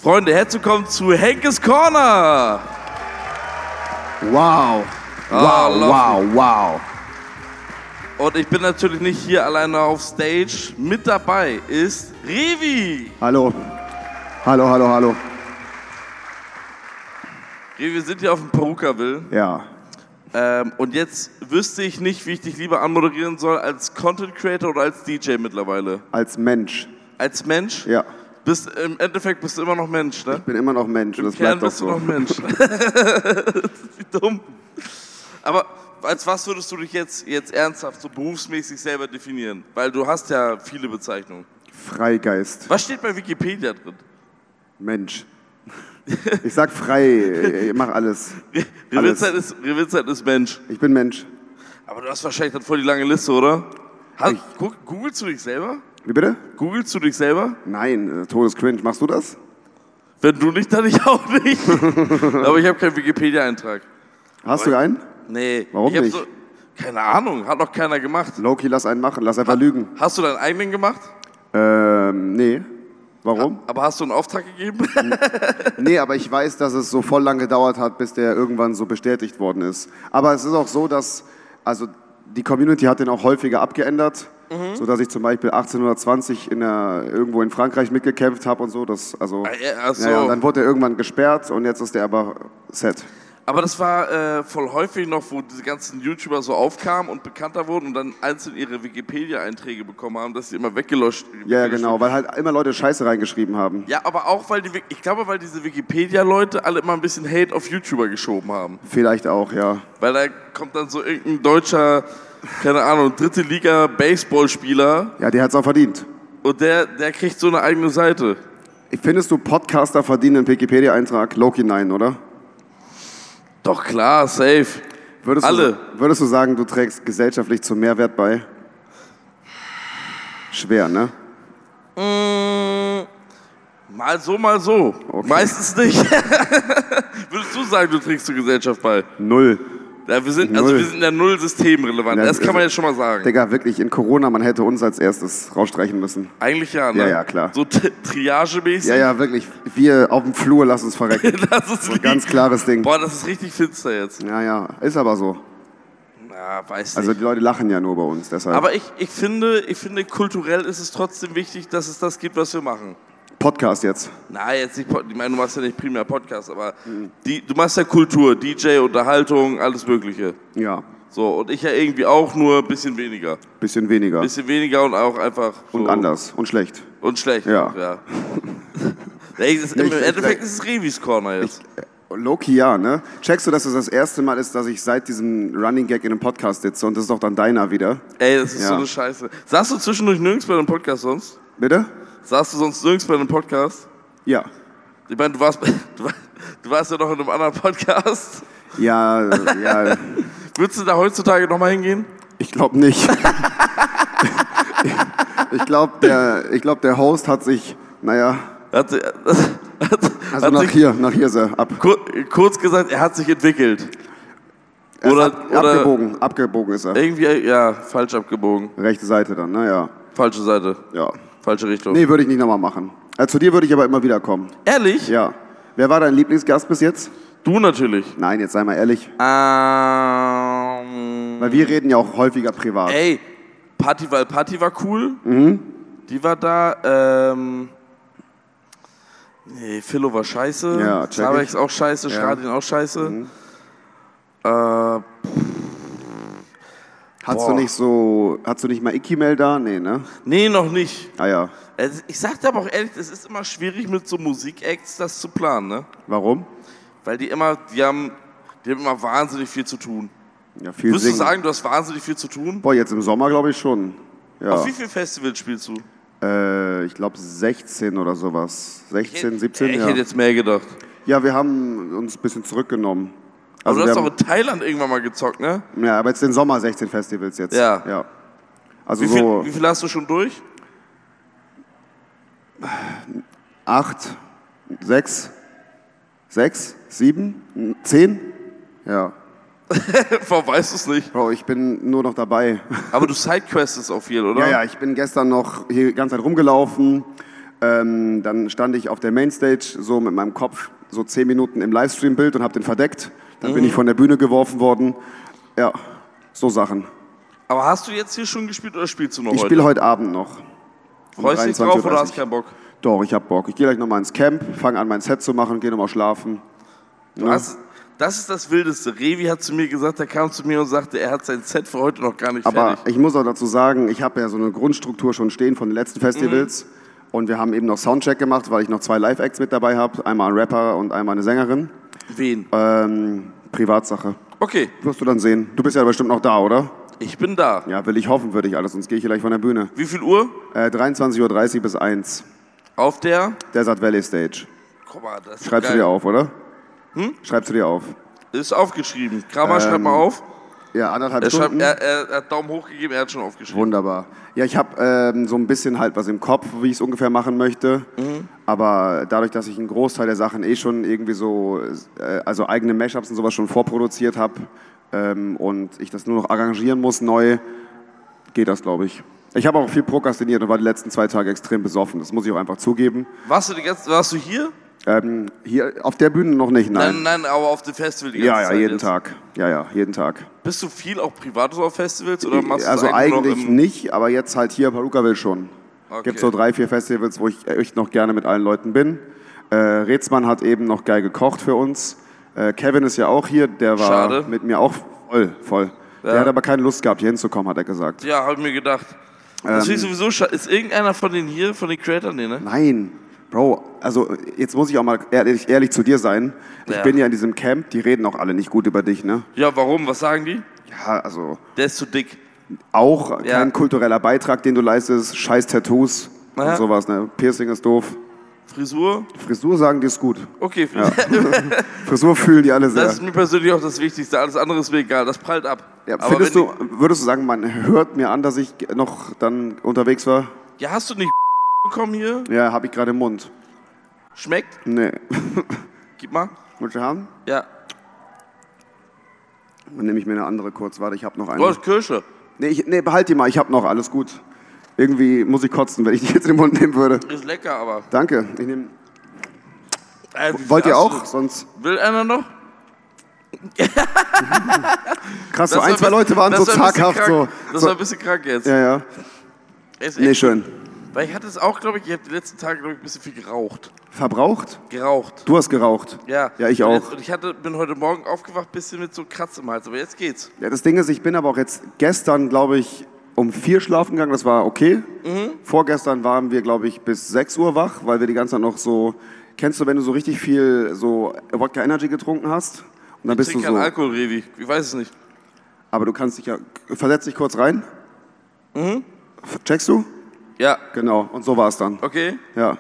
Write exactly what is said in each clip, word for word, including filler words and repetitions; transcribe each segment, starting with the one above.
Freunde, herzlich willkommen zu Henkes Corner. Wow. Oh, wow, wow, wow. Und ich bin natürlich nicht hier alleine auf Stage. Mit dabei ist Revi. Hallo. Hallo, hallo, hallo. Revi, wir sind hier auf dem Perukaville. Ja. Ähm, und jetzt wüsste ich nicht, wie ich dich lieber anmoderieren soll, als Content Creator oder als D J mittlerweile. Als Mensch. Als Mensch? Ja. Bist, im Endeffekt bist du immer noch Mensch, ne? Ich bin immer noch Mensch. Im das Kern bleibt doch bist so. du noch Mensch. Das ist wie dumm. Aber als was würdest du dich jetzt, jetzt ernsthaft so berufsmäßig selber definieren? Weil du hast ja viele Bezeichnungen. Freigeist. Was steht bei Wikipedia drin? Mensch. Ich sag frei, ich mach alles. Revitzeit ist, Revitzeit ist Mensch. Ich bin Mensch. Aber du hast wahrscheinlich dann voll die lange Liste, oder? Hast, Ich- gu- googelst du dich selber? Wie bitte? Googelst du dich selber? Nein, äh, Todescringe. Machst du das? Wenn du nicht, dann ich auch nicht. Aber ich habe keinen Wikipedia-Eintrag. Hast du einen? Nee. Warum ich hab nicht? So, keine Ahnung, hat noch keiner gemacht. Loki, lass einen machen. Lass einfach lügen. Hast du deinen eigenen gemacht? Ähm, nee. Warum? Aber hast du einen Auftrag gegeben? Nee, aber ich weiß, dass es so voll lang gedauert hat, bis der irgendwann so bestätigt worden ist. Aber es ist auch so, dass, also die Community hat den auch häufiger abgeändert, Mhm. so dass ich zum Beispiel achtzehnhundertzwanzig in der, irgendwo in Frankreich mitgekämpft habe und so. Das, also, Ah, ja, ach so. ja, und dann wurde er irgendwann gesperrt und jetzt ist er aber set. Aber das war äh, voll häufig noch, wo diese ganzen YouTuber so aufkamen und bekannter wurden und dann einzeln ihre Wikipedia-Einträge bekommen haben, dass sie immer weggelöscht Ja, ja, weggelöscht genau, weil halt immer Leute Scheiße reingeschrieben haben. Ja, aber auch, weil die, Wik- ich glaube, weil diese Wikipedia-Leute alle immer ein bisschen Hate auf YouTuber geschoben haben. Vielleicht auch, ja. Weil da kommt dann so irgendein deutscher, keine Ahnung, dritte Liga Baseballspieler Ja, der hat's auch verdient. und der, der kriegt so eine eigene Seite. Findest du, Podcaster verdienen einen Wikipedia-Eintrag? Loki, nein, oder? Doch klar, safe. Würdest Alle. Du, würdest du sagen, du trägst gesellschaftlich zum Mehrwert bei? Schwer, ne? Mm, mal so, mal so. Okay. Meistens nicht. Würdest du sagen, du trägst zur Gesellschaft bei? Null. Ja, wir sind, also Null. wir sind ja null systemrelevant. Ja, Das kann man also- jetzt schon mal sagen. Digga, wirklich, in Corona, man hätte uns als erstes rausstreichen müssen. Eigentlich ja, ne? Ja, ja, klar. So tri- triagemäßig. Ja, ja, wirklich. Wir auf dem Flur, lass uns verrecken. Das ist So ein ganz klares Ding. Boah, das ist richtig finster jetzt. Ja, ja, ist aber so. Na, weiß nicht. Also die Leute lachen ja nur bei uns, deshalb. Aber ich, ich, finde, ich finde, kulturell ist es trotzdem wichtig, dass es das gibt, was wir machen. Podcast jetzt. Na, jetzt nicht, Pod- ich meine, du machst ja nicht primär Podcast, aber die, du machst ja Kultur, D J, Unterhaltung, alles Mögliche. Ja, So, und ich ja irgendwie auch, nur ein bisschen weniger. bisschen weniger. Bisschen weniger und auch einfach so. Und anders und schlecht. Und schlecht. Ja. Auch, ja. Ey, das, Im Nicht schlecht, Endeffekt schlecht. ist es Revis Corner jetzt. Loki, ja, ne? Checkst du, dass es das erste Mal ist, dass ich seit diesem Running Gag in einem Podcast sitze und das ist doch dann deiner wieder? Ey, das ist Ja. so eine Scheiße. Saßt du zwischendurch nirgends bei einem Podcast sonst? Bitte? Saßt du sonst nirgends bei einem Podcast? Ja. Ich meine, du warst, du, war- du warst ja noch in einem anderen Podcast. Ja, ja, Würdest du da heutzutage nochmal hingehen? ich glaube nicht. Ich glaube, der, ich glaub, der Host hat sich, naja, Hat, sie- hat, also hat nach sich, hier, nach hier ist er ab. kur, kurz gesagt, er hat sich entwickelt. Er ist Oder, ab, oder abgebogen, abgebogen ist er. irgendwie, ja, falsch abgebogen. Rechte Seite dann, naja, Falsche Seite, ja. falsche Richtung. Nee, würde ich nicht nochmal machen. Äh, zu dir würde ich aber immer wieder kommen. Ehrlich? Ja. Wer war dein Lieblingsgast bis jetzt? Du natürlich. Nein, jetzt sei mal ehrlich. Ähm, Weil wir reden ja auch häufiger privat. ey, Party, weil Party war cool. Die war da. Ähm, nee, Philo war scheiße. Ja, check Slavex ich. auch scheiße. Ja. Stradin auch scheiße. Mhm. Äh, Hast boah. du nicht so, hast du nicht mal Ikimel da? Nee, ne? nee, noch nicht. Ah ja. Also ich sag dir aber auch ehrlich, es ist immer schwierig mit so Musikacts das zu planen, ne? Warum? Weil die immer, die haben, die haben immer wahnsinnig viel zu tun. Ja, viel Würdest singen. du sagen, du hast wahnsinnig viel zu tun? Boah, jetzt im Sommer glaube ich schon. Ja. Auf wie viele Festivals spielst du? Äh, ich glaube sechzehn oder sowas. sechzehn, siebzehn, ich ja. hätte jetzt mehr gedacht. Ja, wir haben uns ein bisschen zurückgenommen. Aber Also du hast wir doch in Thailand irgendwann mal gezockt, ne? haben, ja, aber jetzt den Sommer sechzehn Festivals jetzt. Ja. ja. Also Wie viel, so wie viel hast du schon durch? acht, sechs, sechs, sieben, zehn? Ja. Warum weißt du es nicht? Bro, ich bin nur noch dabei. Aber du sidequestest auch viel, oder? Ja, ja, ich bin gestern noch hier die ganze Zeit rumgelaufen. Ähm, dann stand ich auf der Mainstage so mit meinem Kopf so zehn Minuten im Livestream-Bild und habe den verdeckt. Dann mhm. bin ich von der Bühne geworfen worden. Ja, so Sachen. Aber hast du jetzt hier schon gespielt oder spielst du noch ich heute? Ich spiele heute Abend noch. Um Freust du dich drauf oder hast keinen Bock? Doch, ich hab Bock. Ich gehe gleich nochmal ins Camp, fange an mein Set zu machen, gehe nochmal schlafen. Du ja. hast, das ist das Wildeste. Revi hat zu mir gesagt, er kam zu mir und sagte, er hat sein Set für heute noch gar nicht Aber fertig. Aber ich muss auch dazu sagen, ich habe ja so eine Grundstruktur schon stehen von den letzten Festivals. Mhm. Und wir haben eben noch Soundcheck gemacht, weil ich noch zwei Live-Acts mit dabei habe. Einmal ein Rapper und einmal eine Sängerin. Wen? Ähm, Privatsache. Okay. Wirst du dann sehen. Du bist ja bestimmt noch da, oder? Ich bin da. Ja, will ich hoffen, würde ich alles, sonst gehe ich gleich von der Bühne. Wie viel Uhr? Äh, dreiundzwanzig Uhr dreißig bis eins. Auf der? Desert Valley Stage. Guck mal, das ist Schreibst geil. du dir auf, oder? Hm? Schreibst du dir auf. Ist aufgeschrieben. Kramer, ähm, schreib mal auf. Ja, anderthalb er Stunden. Schreibt, er, er hat Daumen hoch gegeben, er hat schon aufgeschrieben. Wunderbar. Ja, ich habe ähm, so ein bisschen halt was im Kopf, wie ich es ungefähr machen möchte. Mhm. Aber dadurch, dass ich einen Großteil der Sachen eh schon irgendwie so, äh, also eigene Mashups und sowas schon vorproduziert habe ähm, und ich das nur noch arrangieren muss neu, geht das, glaube ich. Ich habe auch viel prokrastiniert und war die letzten zwei Tage extrem besoffen. Das muss ich auch einfach zugeben. Warst du, die ganze, warst du hier? Ähm, hier auf der Bühne noch nicht, nein. Nein, nein, aber auf dem Festival die ganze Ja, ja, Zeit jeden jetzt. Tag. Ja, ja, jeden Tag. Bist du viel auch privat so auf Festivals oder machst du Also das eigentlich, eigentlich noch im nicht, aber jetzt halt hier Perukaville schon. Okay. Gibt so drei, vier Festivals, wo ich echt noch gerne mit allen Leuten bin. Äh, Rätsmann hat eben noch geil gekocht für uns. Äh, Kevin ist ja auch hier, der war Schade. mit mir auch voll, voll. Ja. Der hat aber keine Lust gehabt, hier hinzukommen, hat er gesagt. Ja, hab ich mir gedacht. Das finde ich sowieso schade. Ist irgendeiner von denen hier, von den Creatoren, nee, ne? Nein, Bro, also jetzt muss ich auch mal ehrlich, ehrlich zu dir sein. Ich Ja. bin ja in diesem Camp, die reden auch alle nicht gut über dich, ne? Ja, warum? Was sagen die? Ja, also Der ist zu dick. auch Ja. kein kultureller Beitrag, den du leistest, scheiß Tattoos Aha. und sowas, ne? Piercing ist doof. Frisur? Frisur sagen die ist gut. Okay, Ja. Frisur fühlen die alle sehr. das ist mir persönlich auch das Wichtigste. Alles andere ist mir egal. Das prallt ab. Ja, Aber findest wenn du, würdest du sagen, man hört mir an, dass ich noch dann unterwegs war? Die, ja, hast du nicht bekommen hier? Ja, habe ich gerade im Mund. Schmeckt? Nee. Gib mal. Willst du haben? Ja. Dann nehme ich mir eine andere kurz. Warte, ich habe noch eine. Oh, das ist Kirsche. Nee, ich, nee, behalt die mal, ich habe noch, alles gut. Irgendwie muss ich kotzen, wenn ich die jetzt in den Mund nehmen würde. Ist lecker, aber. Danke. Ich nehm, Äh, wie viel wollt ihr hast auch? du? Sonst. Will einer noch? Krass, so Das war ein, zwei bisschen- Leute waren das so war ein bisschen zaghaft. So. krank. Das so. war ein bisschen krank jetzt. Ja, ja. Ist Nee, echt- schön. Weil ich hatte es auch, glaube ich, ich habe die letzten Tage, glaube ich, ein bisschen viel geraucht. Verbraucht? Geraucht. Du hast geraucht. Ja. Ja, ich Und auch. jetzt- Und ich hatte, bin heute Morgen aufgewacht, bisschen mit so Kratz im Hals, aber jetzt geht's. Ja, das Ding ist, ich bin aber auch jetzt gestern, glaube ich, um vier schlafen gegangen, das war okay. Mhm. Vorgestern waren wir, glaube ich, bis sechs Uhr wach, weil wir die ganze Zeit noch so, kennst du, wenn du so richtig viel so Wodka Energy getrunken hast? Und dann Ich bist du trinke so, keinen Alkohol, Revi. Ich weiß es nicht. aber du kannst dich ja, versetz dich kurz rein. Mhm. Checkst du? Ja. Genau, und so war es dann. Okay. Ja.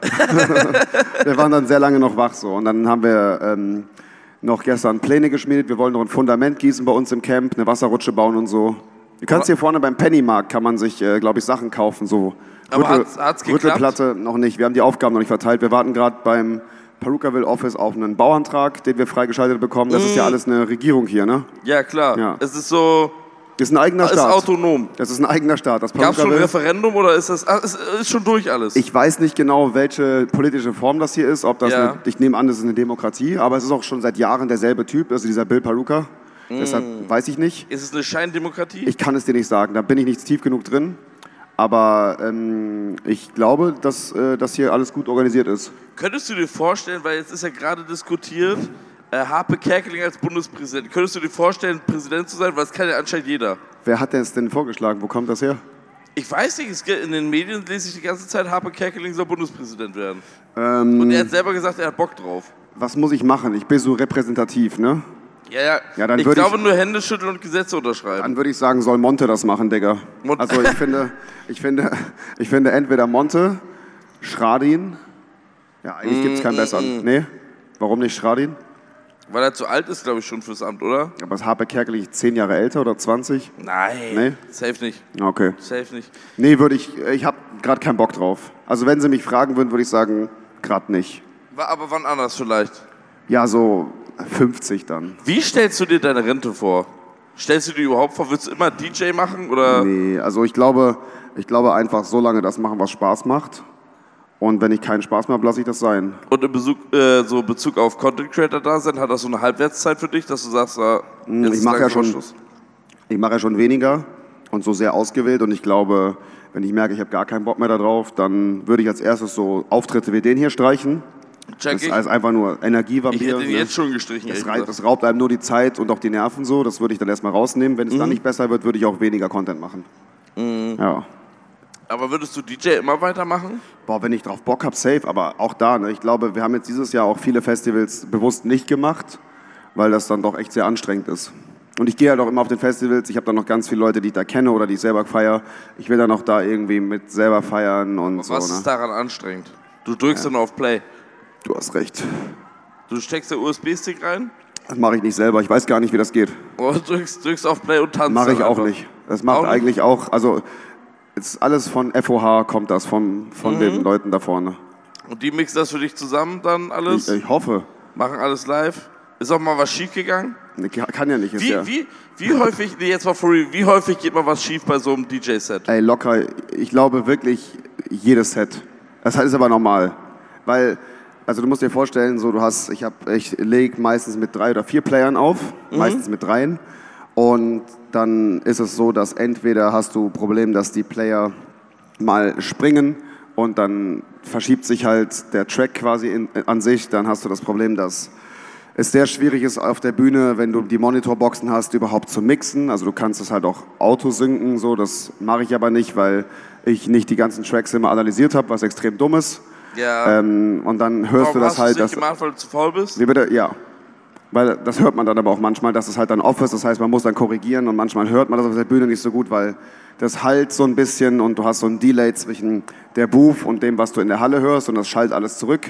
Wir waren dann sehr lange noch wach so und dann haben wir ähm, noch gestern Pläne geschmiedet. Wir wollen noch ein Fundament gießen bei uns im Camp, eine Wasserrutsche bauen und so. Du kannst hier vorne beim Pennymarkt, kann man sich, äh, glaube ich, Sachen kaufen, so Aber Rüttel- hat's- hat's geklappt? Rüttelplatte noch nicht. Wir haben die Aufgaben noch nicht verteilt. Wir warten gerade beim Perukaville Office auf einen Bauantrag, den wir freigeschaltet bekommen. Das ist ja alles eine Regierung hier, ne? Ja, klar. Ja. Es ist so, Das ist ein eigener ist Staat. autonom. Das ist ein eigener Staat. Das Gab es schon ein Perukaville- Referendum oder ist das, ah, ist, ist schon durch alles? Ich weiß nicht genau, welche politische Form das hier ist. Ob das Ja. eine, ich nehme an, das ist eine Demokratie, aber es ist auch schon seit Jahren derselbe Typ, also dieser Bill Paluca. Mm. Deshalb weiß ich nicht. Ist es eine Scheindemokratie? Ich kann es dir nicht sagen, da bin ich nicht tief genug drin. Aber ähm, ich glaube, dass äh, das hier alles gut organisiert ist. Könntest du dir vorstellen, weil jetzt ist ja gerade diskutiert, äh, Harpe Kerkeling als Bundespräsident, könntest du dir vorstellen, Präsident zu sein? Weil das kann ja anscheinend jeder. Wer hat das denn vorgeschlagen? Wo kommt das her? Ich weiß nicht, es gibt, in den Medien lese ich die ganze Zeit, Harpe Kerkeling soll Bundespräsident werden. Ähm, Und er hat selber gesagt, er hat Bock drauf. was muss ich machen? Ich bin so repräsentativ, ne? Ja, ja. Ja, dann ich würd glaube ich- nur Hände schütteln und Gesetze unterschreiben. Dann würde ich sagen, soll Monte das machen, Digga. Mon- Also ich finde, ich finde, ich finde entweder Monte, Schradin. Ja, eigentlich gibt es keinen besseren. Nee? Warum nicht Schradin? Weil er zu alt ist, glaube ich, schon fürs Amt, oder? Aber ist Harpe Kerkeling zehn Jahre älter oder zwanzig? Nein. Nee? Safe nicht. Okay. Safe nicht. Nee, würde ich, ich habe gerade keinen Bock drauf. Also wenn sie mich fragen würden, würde ich sagen, gerade nicht. War aber wann anders vielleicht. Ja, so fünfzig dann. Wie stellst du dir deine Rente vor? Stellst du dir überhaupt vor, willst du immer D J machen? Oder? Nee, also ich glaube, ich glaube einfach so lange das machen, was Spaß macht. Und wenn ich keinen Spaß mehr habe, lasse ich das sein. Und in Bezug, äh, so Bezug auf Content Creator da sein, hat das so eine Halbwertszeit für dich, dass du sagst, äh, jetzt ich ist mache ja langsam schon, Schluss? ich mache ja schon weniger und so sehr ausgewählt. Und ich glaube, wenn ich merke, ich habe gar keinen Bock mehr darauf, dann würde ich als erstes so Auftritte wie den hier streichen. Check Das ich. ist alles einfach nur Energievampir. Ich hätte ihn ne? jetzt schon gestrichen. Das, ehrlich rei- gesagt. das raubt einem nur die Zeit und auch die Nerven so. Das würde ich dann erstmal rausnehmen. Wenn es Mhm. dann nicht besser wird, würde ich auch weniger Content machen. Ja. Aber würdest du D J immer weitermachen? Boah, wenn ich drauf Bock habe, safe. Aber auch da, ne, ich glaube, wir haben jetzt dieses Jahr auch viele Festivals bewusst nicht gemacht, weil das dann doch echt sehr anstrengend ist. Und ich gehe halt auch immer auf den Festivals. Ich habe dann noch ganz viele Leute, die ich da kenne oder die ich selber feiere. Ich will dann auch da irgendwie mit selber feiern und so. Was Ne? ist daran anstrengend? Du drückst dann auf Play. Du hast recht. Du steckst den U S B-Stick rein Das mache ich nicht selber. Ich weiß gar nicht, wie das geht. und drückst, drückst auf Play und tanzt. Mache ich dann auch einfach. nicht. Das macht Auch nicht? eigentlich auch, also ist alles von F O H kommt das, von, von Mhm. den Leuten da vorne. Und die mixen das für dich zusammen dann alles? Ich, ich hoffe. Machen alles live? Ist auch mal was schief gegangen? Nee, Kann ja nicht. Ist Wie, ja, wie, wie häufig, nee, jetzt mal for real, wie häufig geht mal was schief bei so einem D J-Set? Ey, locker. Ich glaube wirklich jedes Set. Das ist aber normal. Weil, also du musst dir vorstellen, so du hast, ich, hab, ich lege meistens mit drei oder vier Playern auf, Mhm. meistens mit dreien. Und dann ist es so, dass entweder hast du Problem, dass die Player mal springen und dann verschiebt sich halt der Track quasi in, an sich. Dann hast du das Problem, dass es sehr schwierig ist auf der Bühne, wenn du die Monitorboxen hast, überhaupt zu mixen. Also du kannst es halt auch autosynken, so. Das mache ich aber nicht, weil ich nicht die ganzen Tracks immer analysiert habe, was extrem dumm ist. Ja. Ähm, und dann hörst Warum du das hast halt, du dass, nicht gemacht, weil du zu faul bist? wie bitte, ja. Weil das hört man dann aber auch manchmal, dass es halt dann off ist. Das heißt, man muss dann korrigieren und manchmal hört man das auf der Bühne nicht so gut, weil das halt so ein bisschen und du hast so ein Delay zwischen der Booth und dem, was du in der Halle hörst und das schallt alles zurück.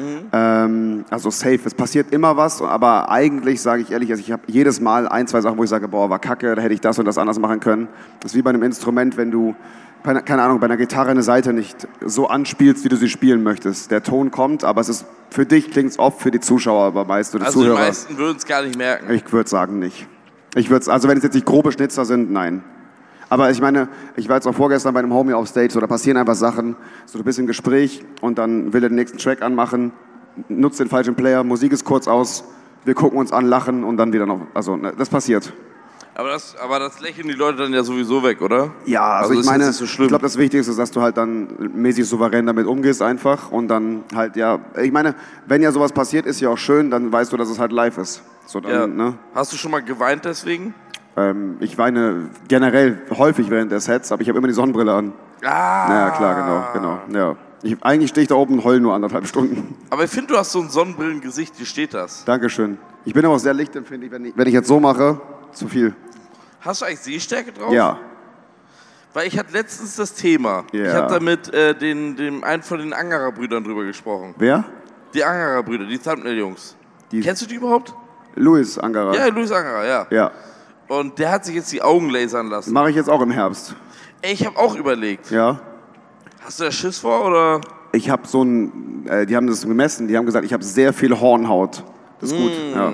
Ähm, also safe, es passiert immer was, aber eigentlich sage ich ehrlich, also ich habe jedes Mal ein, zwei Sachen, wo ich sage, boah, war kacke, da hätte ich das und das anders machen können. Das ist wie bei einem Instrument, wenn du, keine keine Ahnung, bei einer Gitarre eine Seite nicht so anspielst, wie du sie spielen möchtest. Der Ton kommt, aber es ist, für dich klingt es oft, für die Zuschauer aber meist oder Also Zuhörer. die meisten würden es gar nicht merken. Ich würde sagen nicht. Ich würde also wenn es jetzt nicht grobe Schnitzer sind, nein. Aber ich meine, ich war jetzt auch vorgestern bei einem Homie auf Stage, so, da passieren einfach Sachen, so du bist im Gespräch und dann will er den nächsten Track anmachen, nutzt den falschen Player, Musik ist kurz aus, wir gucken uns an, lachen und dann wieder noch, also ne, das passiert. Aber das, aber das lächeln die Leute dann ja sowieso weg, oder? Ja, also, Also ich ist meine, jetzt nicht so schlimm. ich glaube, das Wichtigste ist, dass du halt dann mäßig souverän damit umgehst einfach und dann halt, ja, ich meine, wenn ja sowas passiert, ist ja auch schön, dann weißt du, dass es halt live ist. So, dann, Ja. ne? Hast du schon mal geweint deswegen? ähm, ich weine generell häufig während der Sets, aber ich habe immer die Sonnenbrille an. Ah. Ja, klar, genau, genau, ja. Ich, eigentlich stehe ich da oben und heul nur anderthalb Stunden. Aber ich finde, du hast so ein Sonnenbrillengesicht, wie steht das? Dankeschön. Ich bin aber auch sehr lichtempfindlich, wenn ich, wenn ich jetzt so mache, zu viel. Hast du eigentlich Sehstärke drauf? Ja. Weil ich hatte letztens das Thema. Ja. Ich habe da mit äh, den, dem einen von den Angerer-Brüdern drüber gesprochen. Wer? Die Angerer-Brüder, die Thumbnail-Jungs. Die- Kennst du die überhaupt? Luis Angerer. Ja, Luis Angerer, ja. Ja. Und der hat sich jetzt die Augen lasern lassen. Mache ich jetzt auch im Herbst. Ey, ich habe auch überlegt. Ja. Hast du da Schiss vor, oder? Ich habe so ein, äh, die haben das gemessen, die haben gesagt, ich habe sehr viel Hornhaut. Das ist gut. Mm. Ja.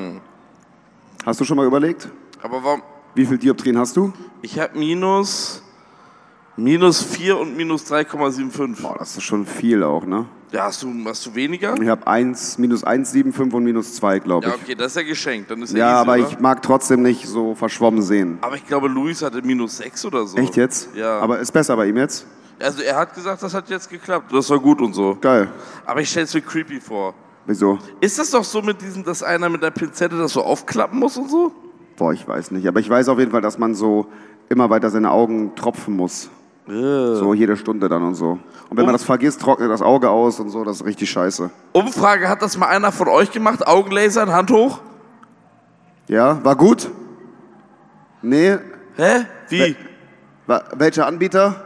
Hast du schon mal überlegt? Aber warum? Wie viel Dioptrien hast du? Ich habe minus, minus vier und minus drei Komma fünfundsiebzig. Boah, das ist schon viel auch, ne? Ja, hast du, hast du weniger? Ich habe eins, minus eins Komma fünfundsiebzig und minus zwei, glaube Ja, ich. okay, das ist ja geschenkt. Dann ist ja, Ja, easy, aber oder? ich mag trotzdem nicht so verschwommen sehen. Aber ich glaube, Luis hatte minus sechs oder so. Echt jetzt? Ja. Aber ist besser bei ihm jetzt? Also er hat gesagt, das hat jetzt geklappt. Das war gut und so. Geil. Aber ich stelle es mir creepy vor. Wieso? Ist das doch so mit diesem, dass einer mit einer Pinzette das so aufklappen muss und so? Boah, ich weiß nicht. Aber ich weiß auf jeden Fall, dass man so immer weiter seine Augen tropfen muss. So jede Stunde dann und so. Und wenn man das vergisst, trocknet das Auge aus und so. Das ist richtig scheiße. Umfrage, hat das mal einer von euch gemacht? Augenlasern, Hand hoch? Ja, war gut? Nee. Hä? Wie? Wa- Welcher Anbieter?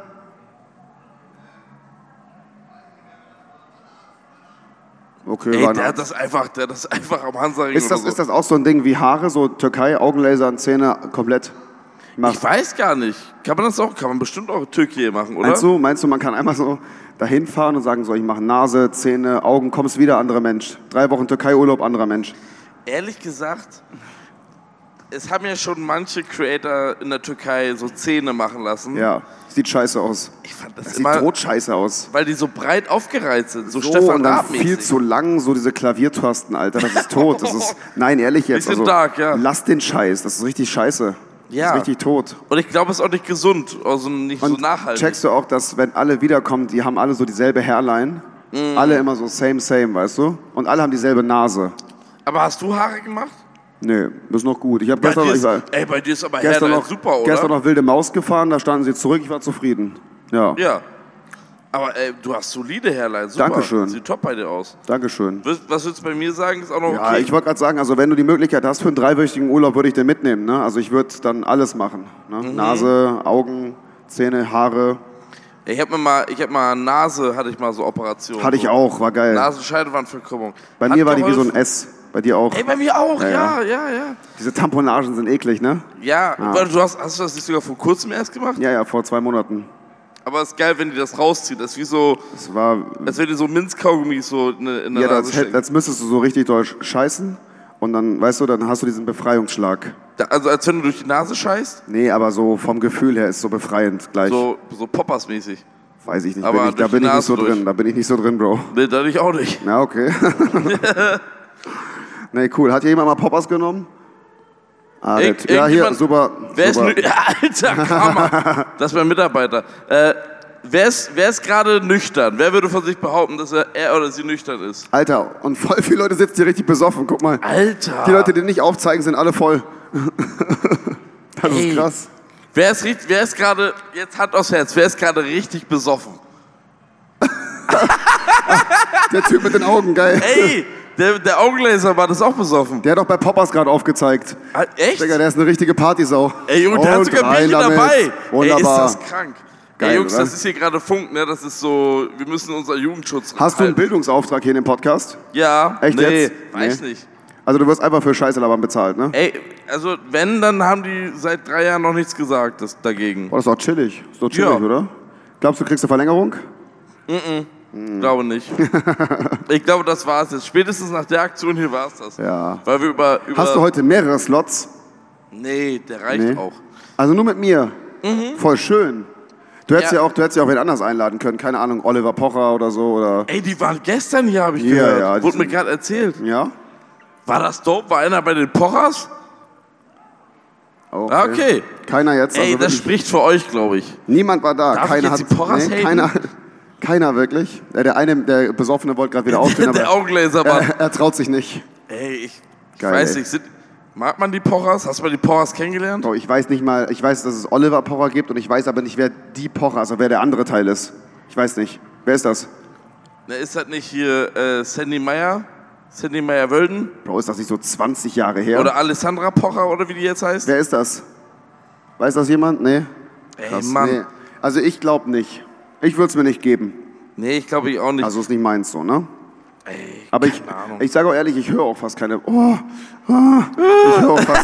Okay, Ey, war der nah. hat das einfach, der hat das einfach am Hansaring Ist das, oder so. ist das auch so ein Ding wie Haare, so Türkei, Augenlasern, Zähne komplett? Macht. Ich weiß gar nicht. Kann man das auch? Kann man bestimmt auch in Türkei machen, oder? Meinst du, meinst du, man kann einmal so dahin fahren und sagen, so, ich mache Nase, Zähne, Augen, kommst wieder, anderer Mensch. Drei Wochen Türkei-Urlaub, anderer Mensch. Ehrlich gesagt, es haben ja schon manche Creator in der Türkei so Zähne machen lassen. Ja, sieht scheiße aus. Ich fand das, Das immer, sieht totscheiße aus. weil die so breit aufgereizt sind, so, So, Stefan und dann Raab-mäßig. viel zu lang, so diese Klaviertasten, Alter, das ist tot. Das ist, nein, ehrlich jetzt, Bisschen also, dark, ja. lass den Scheiß, das ist richtig scheiße. Ja. Das ist richtig tot. Und ich glaube, es ist auch nicht gesund, also nicht Und so nachhaltig. checkst du auch, dass wenn alle wiederkommen, die haben alle so dieselbe Hairline, Mhm. alle immer so same, same, weißt du? Und alle haben dieselbe Nase. Aber hast du Haare gemacht? Nee, das ist noch gut. Ich habe Bei gestern, dir ich ist, war, ey, bei dir ist aber gestern, Hairline noch, super, oder? gestern noch wilde Maus gefahren, da standen sie zurück, ich war zufrieden. Ja, Ja. Aber ey, du hast solide Hairline, super. Dankeschön. Sieht top bei dir aus. Dankeschön. Was, was würdest du bei mir sagen, ist auch noch Ja, okay? ich wollte gerade sagen, also wenn du die Möglichkeit hast für einen dreiwöchigen Urlaub, würde ich den mitnehmen. Ne? Also ich würde dann alles machen. Ne? Mhm. Nase, Augen, Zähne, Haare. Ich hab mir mal, ich hab mal Nase, hatte ich mal so Operationen. Hatte ich so. auch, war geil. Nasenscheidewandverkrümmung. Bei Hat mir war die wie so ein geholfen. S. Bei dir auch. Ey, bei mir auch, Ja, ja, ja. ja, ja. Diese Tamponagen sind eklig, ne? Ja, weil du hast, hast du das nicht sogar vor kurzem erst gemacht? Ja, ja, vor zwei Monaten. Aber es ist geil, wenn die das rausziehen. Das ist wie so, Das war. als wenn die so Minzkaugummis so in, in der Ja, Nase das, stecken. jetzt müsstest du so richtig doll scheißen. Und dann, weißt du, dann hast du diesen Befreiungsschlag. Da, also als wenn du durch die Nase scheißt, Nee, aber so vom Gefühl her ist so befreiend gleich. so, so Poppers-mäßig. Weiß ich nicht. Aber Bin ich, da durch bin die ich nicht Nase so durch. drin. Da bin ich nicht so drin, Bro. Nee, dadurch auch nicht. Na, okay. Nee, cool. Hat hier jemand mal Poppers genommen? Ah, der Ich- Ty- ja, hier, irgendjemand- super. Wer ist super. nü- ja, Alter, Hammer. Das ist mein Mitarbeiter. Äh, wer ist, wer ist gerade nüchtern? Wer würde von sich behaupten, dass er, er oder sie nüchtern ist? Alter, und voll viele Leute sitzen hier richtig besoffen. Guck mal. Alter. Die Leute, die nicht aufzeigen, sind alle voll. Das Ey. ist krass. Wer ist, richt- wer ist gerade, jetzt Hand aufs Herz, wer ist gerade richtig besoffen? Der Typ mit den Augen, geil. Ey, der, der Augenlaser war das auch besoffen. Der hat doch bei Poppers gerade aufgezeigt. Ah, Echt? Digga, der ist eine richtige Partysau. Ey, Junge, der hat Und sogar rein Bierchen damit. dabei. Wunderbar. Ey, ist das krank. Geil, Ey, Jungs, oder? das ist hier gerade Funk, ne? Das ist so, wir müssen unser Jugendschutz Hast du einen halten. Bildungsauftrag hier in dem Podcast? Ja. Echt nee, jetzt? weiß Nee. nicht. Also du wirst einfach für Scheiße labern bezahlt, ne? Ey, also wenn, dann haben die seit drei Jahren noch nichts gesagt das, dagegen. Boah, das ist doch chillig. Ist doch chillig, Ja. oder? Glaubst du, kriegst eine Verlängerung? Ich glaube nicht. Ich glaube, das war's jetzt. Spätestens nach der Aktion hier war's das. Ja. Weil wir über... über Hast du heute mehrere Slots? Nee, der reicht Nee. auch. Also nur mit mir? Voll schön. Du hättest ja, Ja. auch, du hättest ja auch wen anders einladen können. Keine Ahnung, Oliver Pocher oder so. Oder Ey, die waren gestern hier, habe ich Ja, gehört. ja, die Wurde mir sind- gerade erzählt. ja? War das dope? War einer bei den Pochers? Oh, Ah, okay. Keiner jetzt. Ey, also das wirklich- spricht für euch, glaube ich. Niemand war da. Darf ich keiner jetzt hat die Pochers haten? keiner, keiner wirklich. Äh, Der eine, der Besoffene wollte gerade wieder aufstehen, Der aber Augenlaser war... er, er traut sich nicht. Ey, ich, ich Geil, weiß ey. nicht, sind, mag man die Pochers? Hast du mal die Pochers kennengelernt? Bro, ich weiß nicht mal, ich weiß, dass es Oliver Pocher gibt und ich weiß aber nicht, wer die Pocher, also wer der andere Teil ist. Ich weiß nicht. Wer ist das? Na, ist das nicht hier äh, Sandy Meyer? Sandy Meyer-Wölden? Bro, ist das nicht so zwanzig Jahre her? Oder Alessandra Pocher oder wie die jetzt heißt? Wer ist das? Weiß das jemand? Nee. Ey, Krass, Mann. Nee. Also ich glaube nicht. Ich würde es mir nicht geben. Nee, ich glaube ich auch nicht. Also ist nicht meins so, ne? Ey, Aber ich, keine Ahnung. ich sage auch ehrlich, ich höre auch fast keine. Oh, ah, ich höre auch fast.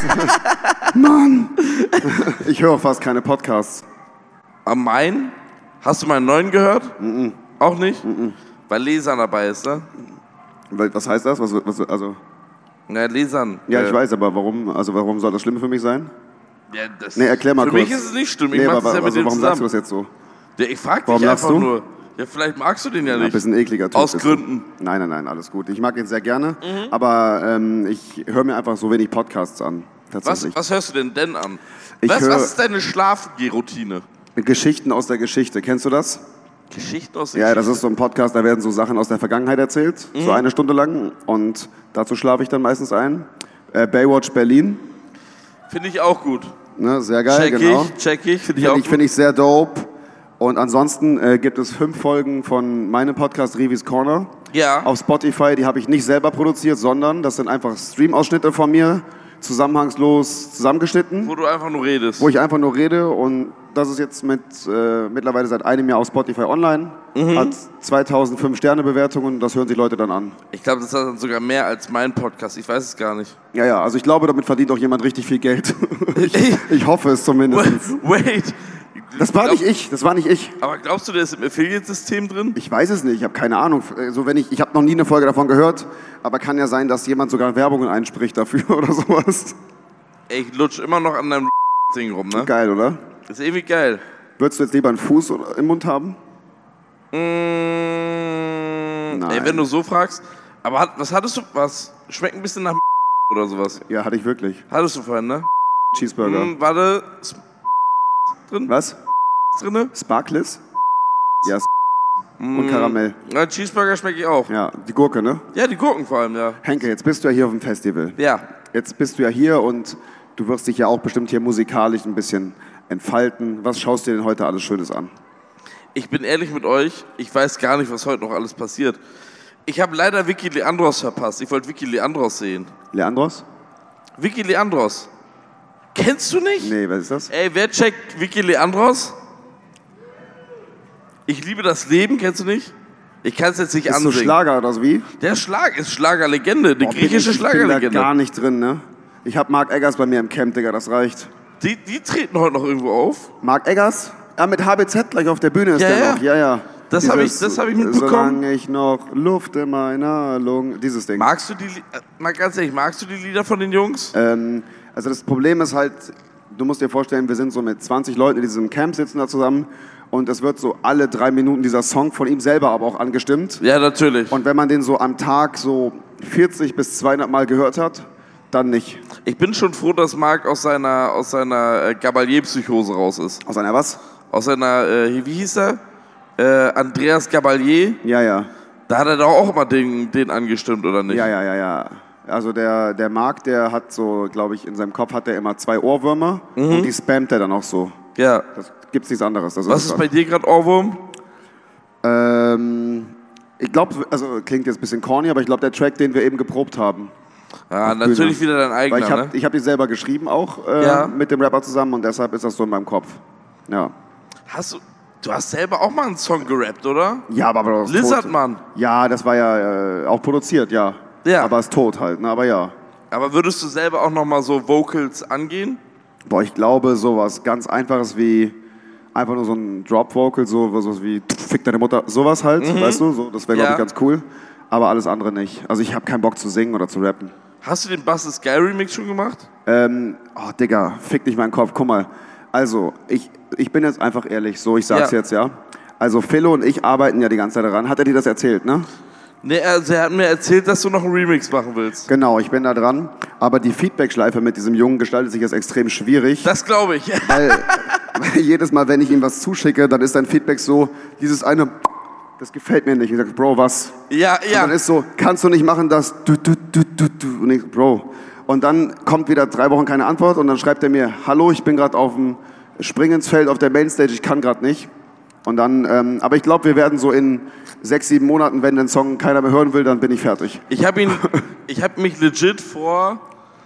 Mann! Ich höre auch fast keine Podcasts. Am Main? Hast du meinen neuen gehört? Auch nicht? Weil Lesan dabei ist, ne? Weil- Was heißt das? Was, was, also, Na, Lesan. ja, äh, ich weiß, aber warum, also warum soll das schlimm für mich sein? Ja, das, Nee, erklär mal für kurz. mich ist es nicht schlimm. Ich Nee, mach aber das ja mit also, dem warum sagst du zusammen. das jetzt so? Ja, ich frag Warum dich lachst einfach du? nur. Ja, vielleicht magst du den ja Ein nicht. bisschen ekliger Typ. Aus bist du. Gründen. Nein, nein, nein, alles gut. Ich mag ihn sehr gerne, Mhm. aber ähm, ich höre mir einfach so wenig Podcasts an. Was, Tatsächlich. was hörst du denn denn an? Ich was, hör- was ist deine Schlafroutine? Geschichten aus der Geschichte. Kennst du das? Geschichten aus der Ja, das Geschichte? ist so ein Podcast, da werden so Sachen aus der Vergangenheit erzählt, so Mhm. eine Stunde lang. Und dazu schlafe ich dann meistens ein. Äh, Baywatch Berlin, Finde ich auch gut. ne, sehr geil, Check genau. ich, check ich. Finde ich auch Finde ich, gut. find ich sehr dope. Und ansonsten äh, gibt es fünf Folgen von meinem Podcast Rivis Corner Ja. auf Spotify. Die habe ich nicht selber produziert, sondern das sind einfach Stream-Ausschnitte von mir, zusammenhangslos zusammengeschnitten, Wo du einfach nur redest. wo ich einfach nur rede. Und das ist jetzt mit, äh, mittlerweile seit einem Jahr auf Spotify online. Mhm. Hat zweitausendfünf Sterne Bewertungen und das hören sich Leute dann an. Ich glaube, das ist dann sogar mehr als mein Podcast. Ich weiß es gar nicht. Ja, ja, also ich glaube, damit verdient auch jemand richtig viel Geld. ich, ich hoffe es zumindest. Wait. Das war Glaub- nicht ich, das war nicht ich. Aber glaubst du, der ist im Affiliate-System drin? Ich weiß es nicht, ich habe keine Ahnung. Also wenn ich ich habe noch nie eine Folge davon gehört, aber kann ja sein, dass jemand sogar Werbungen einspricht dafür oder sowas. Ey, ich lutsch immer noch an deinem Ding rum, ne? Geil, oder? Ist irgendwie geil. Würdest du jetzt lieber einen Fuß im Mund haben? Mmh, Nein. ey, wenn du so fragst. Aber hat, was hattest du? Was? Schmeckt ein bisschen nach oder sowas. Ja, hatte ich wirklich. Hattest du vorhin, ne? Cheeseburger. Mmh, warte. Drin? Was? Drinne? Sparkles? Ja, Mmh, und Karamell. Ja, Cheeseburger schmecke ich auch. Ja, die Gurke, ne? Ja, die Gurken vor allem, ja. Henke, jetzt bist du ja hier auf dem Festival. Ja. Jetzt bist du ja hier und du wirst dich ja auch bestimmt hier musikalisch ein bisschen entfalten. Was schaust du dir denn heute alles Schönes an? Ich bin ehrlich mit euch, ich weiß gar nicht, was heute noch alles passiert. Ich habe leider Vicky Leandros verpasst. Ich wollte Vicky Leandros sehen. Leandros? Vicky Leandros. Kennst du nicht? Nee, was ist das? Ey, wer checkt Vicky Leandros? Ich liebe das Leben, kennst du nicht? Ich kann es jetzt nicht Ist ansehen. so Schlager oder so wie? Der Schlag ist Schlagerlegende, die Boah, bin griechische ich, ich bin da Schlagerlegende. gar nicht drin, ne? Ich hab Mark Eggers bei mir im Camp, Digga, das reicht. Die, die treten heute noch irgendwo auf. Mark Eggers? Ja, mit H B Z gleich auf der Bühne ist Ja, der ja. noch. Ja, ja. Das hab ich- Dieses, das hab ich mitbekommen. Solange ich noch Luft in meiner Lunge. Dieses Ding. Magst du die, Li- äh, mal ganz ehrlich, magst du die Lieder von den Jungs? Ähm, also das Problem ist halt, du musst dir vorstellen, wir sind so mit zwanzig Leuten in diesem Camp, sitzen da zusammen und es wird so alle drei Minuten dieser Song von ihm selber aber auch angestimmt. Ja, natürlich. Und wenn man den so am Tag so vierzig bis zweihundert Mal gehört hat, dann nicht. Ich bin schon froh, dass Marc aus seiner, aus seiner äh, Gabalier-Psychose raus ist. Aus einer was? Aus seiner, äh, wie hieß er? Äh, Andreas Gabalier. Ja, ja. Da hat er doch auch immer den, den angestimmt, oder nicht? Ja, ja, ja, ja. Also der, der Marc, der hat so, glaube ich, in seinem Kopf hat er immer zwei Ohrwürmer und die spammt er dann auch so. Ja. Das gibt's nichts anderes. Das Was ist bei dir gerade Ohrwurm? Ähm, ich glaube, also klingt jetzt ein bisschen corny, aber ich glaube, der Track, den wir eben geprobt haben. Ja, Auf natürlich Bühne. wieder dein eigener, Weil ich habe ne? ich hab die selber geschrieben auch äh, Ja. mit dem Rapper zusammen und deshalb ist das so in meinem Kopf. Ja. Hast du, du hast selber auch mal einen Song gerappt, oder? Ja, aber, aber das ist tot. Lizardman. Ja, das war ja äh, auch produziert, ja. Ja. Aber ist tot halt, ne? Aber ja. Aber würdest du selber auch noch mal so Vocals angehen? Boah, ich glaube, sowas ganz Einfaches wie einfach nur so ein Drop-Vocal, so was wie Fick deine Mutter, sowas halt, weißt du? So, das wäre, glaube Ja. ich, ganz cool. Aber alles andere nicht. Also ich habe keinen Bock zu singen oder zu rappen. Hast du den Bass is Sky Remix schon gemacht? Ähm, oh, Digga, fick nicht meinen Kopf. Guck mal. Also, ich, ich bin jetzt einfach ehrlich, so, ich sag's Ja. jetzt, ja. Also, Philo und ich arbeiten ja die ganze Zeit daran. Hat er dir das erzählt, ne? Nee, also er hat mir erzählt, dass du noch einen Remix machen willst. Genau, ich bin da dran. Aber die Feedback-Schleife mit diesem Jungen gestaltet sich jetzt extrem schwierig. Das glaube ich. Weil, weil jedes Mal, wenn ich ihm was zuschicke, dann ist dein Feedback so, dieses eine, das gefällt mir nicht. Ich sag, Bro, was? Ja, Und ja. dann ist so, kannst du nicht machen, das du, du, du, du, du. Und ich, Bro. Und dann kommt wieder drei Wochen keine Antwort und dann schreibt er mir, hallo, ich bin gerade auf dem Spring ins Feld auf der Mainstage, ich kann gerade nicht. Und dann, ähm, aber ich glaube, wir werden so in sechs, sieben Monaten, wenn den Song keiner mehr hören will, dann bin ich fertig. Ich habe ihn, ich habe mich legit vor,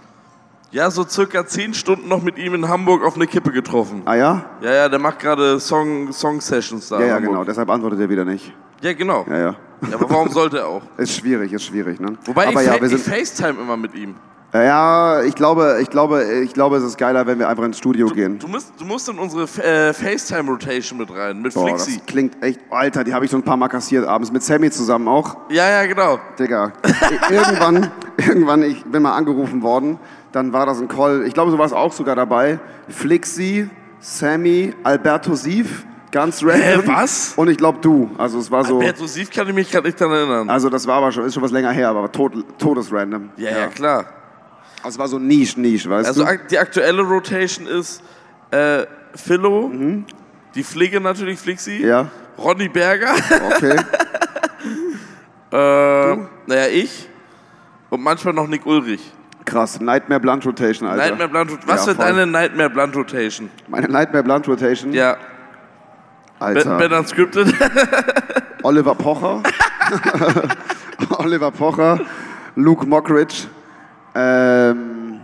ja, so circa zehn Stunden noch mit ihm in Hamburg auf eine Kippe getroffen. Ah ja? Ja, ja, der macht gerade Song, Song-Sessions da. Ja, in ja, Hamburg. genau. Deshalb antwortet er wieder nicht. Ja, genau. Ja, ja. Ja, aber warum sollte er auch? Ist schwierig, ist schwierig, ne? Wobei aber ich, ja, fa- wir ich sind, FaceTime immer mit ihm. ja, ich glaube, ich glaube, ich glaube, es ist geiler, wenn wir einfach ins Studio gehen. Du musst, du musst in unsere äh, FaceTime-Rotation mit rein, mit Boah, Flixi. das klingt echt, Alter, die habe ich so ein paar Mal kassiert abends mit Sammy zusammen auch. Ja, ja, genau. Digga, irgendwann, irgendwann, ich bin mal angerufen worden, dann war das ein Call, ich glaube, du warst auch sogar dabei. Flixi, Sammy, Alberto Sief, ganz random. was? Und ich glaube du, also es war so, Alberto Sief kann ich mich gerade nicht daran erinnern. also das war aber schon, ist schon was länger her, aber tot, todesrandom. ja, ja, klar. Also es war so Niche, Niche, weißt Also du? ak- die aktuelle Rotation ist äh, Philo, die Pflege natürlich, Flixi, Mhm. Ja, Ronny Berger, okay. äh, naja, ich und manchmal noch Nick Ulrich. Krass, Nightmare Blunt Rotation, Alter. Nightmare Blunt Rotation. Was Ja, für voll. deine Nightmare Blunt Rotation? Meine Nightmare Blunt Rotation, Ja, Alter. Ben Unscripted. Oliver Pocher. Oliver Pocher, Luke Mockridge, ähm,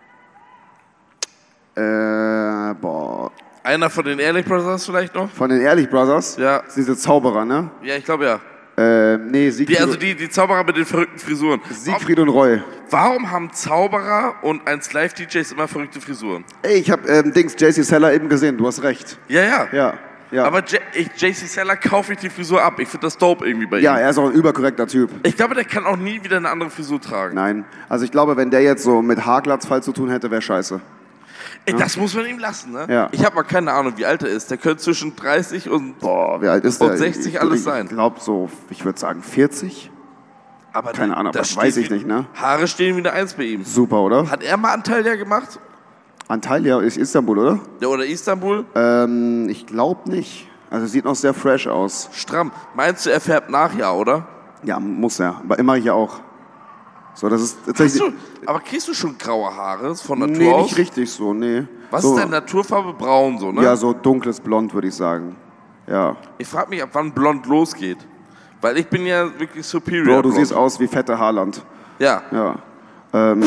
äh, boah, Einer von den Ehrlich Brothers vielleicht noch? von den Ehrlich Brothers, Ja. das sind diese Zauberer, ne? Ja, ich glaube ja. Ähm, nee, Die, Siegfried, also die, die Zauberer mit den verrückten Frisuren. Siegfried und Roy. Warum haben Zauberer und eins Live-D Js immer verrückte Frisuren? Ey, ich hab ähm, Dings, J C Seller eben gesehen, du hast recht. Ja, ja. Ja, Ja. Aber J C Seller kaufe ich die Frisur ab. Ich finde das dope irgendwie bei ihm. Ja, er ist auch ein überkorrekter Typ. Ich glaube, der kann auch nie wieder eine andere Frisur tragen. Nein. Also ich glaube, wenn der jetzt so mit Haarglatzfall zu tun hätte, wäre scheiße. Ey, das muss man ihm lassen, ne? Ja. Ich habe mal keine Ahnung, wie alt er ist. Der könnte zwischen dreißig und, Boah, wie alt ist und der? sechzig ich, alles ich, sein. Ich glaube so, ich würde sagen vierzig. Aber Keine Ahnung, das das weiß steht ich wie- nicht, ne? Haare stehen wie eine Eins bei ihm. Super, oder? Hat er mal Antalya gemacht? Antalya ist Istanbul, oder? Ja, oder Istanbul? Ähm, ich glaube nicht. Also sieht noch sehr fresh aus. Stramm. Meinst du, er färbt nach, ja, oder? Ja, muss er. Aber immer ich ja auch. So, das ist Hast tatsächlich. du, aber kriegst du schon graue Haare von Natur Nee, aus? nicht richtig so, nee. Was so, ist deine Naturfarbe? Braun, so, ne? Ja, so dunkles Blond, würde ich sagen. Ja. Ich frage mich, ab wann blond losgeht. Weil ich bin ja wirklich superior. Bro, du blond. siehst aus wie fette Haaland. Ja. Ja. Ähm,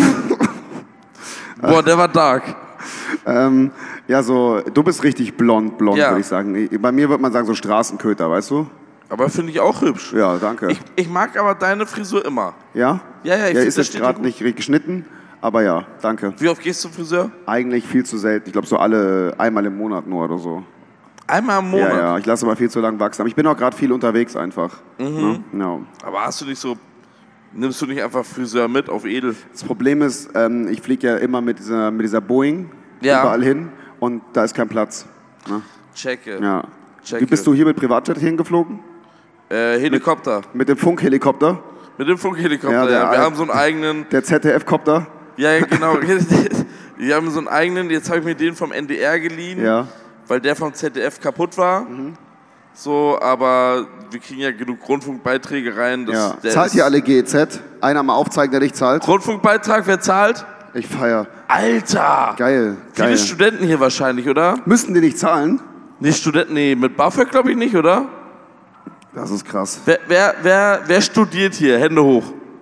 Boah, der war dark. ähm, ja, so, du bist richtig blond, blond, Ja. würde ich sagen. Bei mir würde man sagen, so Straßenköter, weißt du? Aber finde ich auch hübsch. Ja, danke. Ich, ich mag aber deine Frisur immer. ja? Ja, ja, ich Ja, find, ist das jetzt steht gerade dir gut. nicht geschnitten, aber ja, danke. Wie oft gehst du zum Friseur? Eigentlich viel zu selten. Ich glaube, so alle, einmal im Monat nur oder so. Einmal im Monat. Ja, ja, ich lasse mal viel zu lang wachsen. Aber ich bin auch gerade viel unterwegs einfach. Mhm. Ne? Ja. Aber hast du nicht so, nimmst du nicht einfach Friseur mit auf edel? Das Problem ist, ähm, ich fliege ja immer mit dieser, mit dieser Boeing Ja. überall hin und da ist kein Platz. Ne? Checke. Ja. Checke. Wie bist du hier mit Privatjet hingeflogen? Äh, Helikopter. Mit dem Funkhelikopter? Mit dem Funkhelikopter, Ja, ja. der Wir Al- haben so einen eigenen, Der Z D F-Kopter? ja, ja, genau. Wir haben so einen eigenen, jetzt habe ich mir den vom N D R geliehen, Ja. weil der vom Z D F kaputt war. So, aber wir kriegen ja genug Rundfunkbeiträge rein. Das, ja. der Zahlt ist- ihr alle G E Z? Einer mal aufzeigen, der nicht zahlt? Rundfunkbeitrag, wer zahlt? Ich feier. Alter! Geil, Viele geil. Studenten hier wahrscheinlich, oder? Müssten die nicht zahlen? Nicht Studenten, nee, mit BAföG glaube ich nicht, oder? Das ist krass. Wer, wer, wer, wer studiert hier? Hände hoch.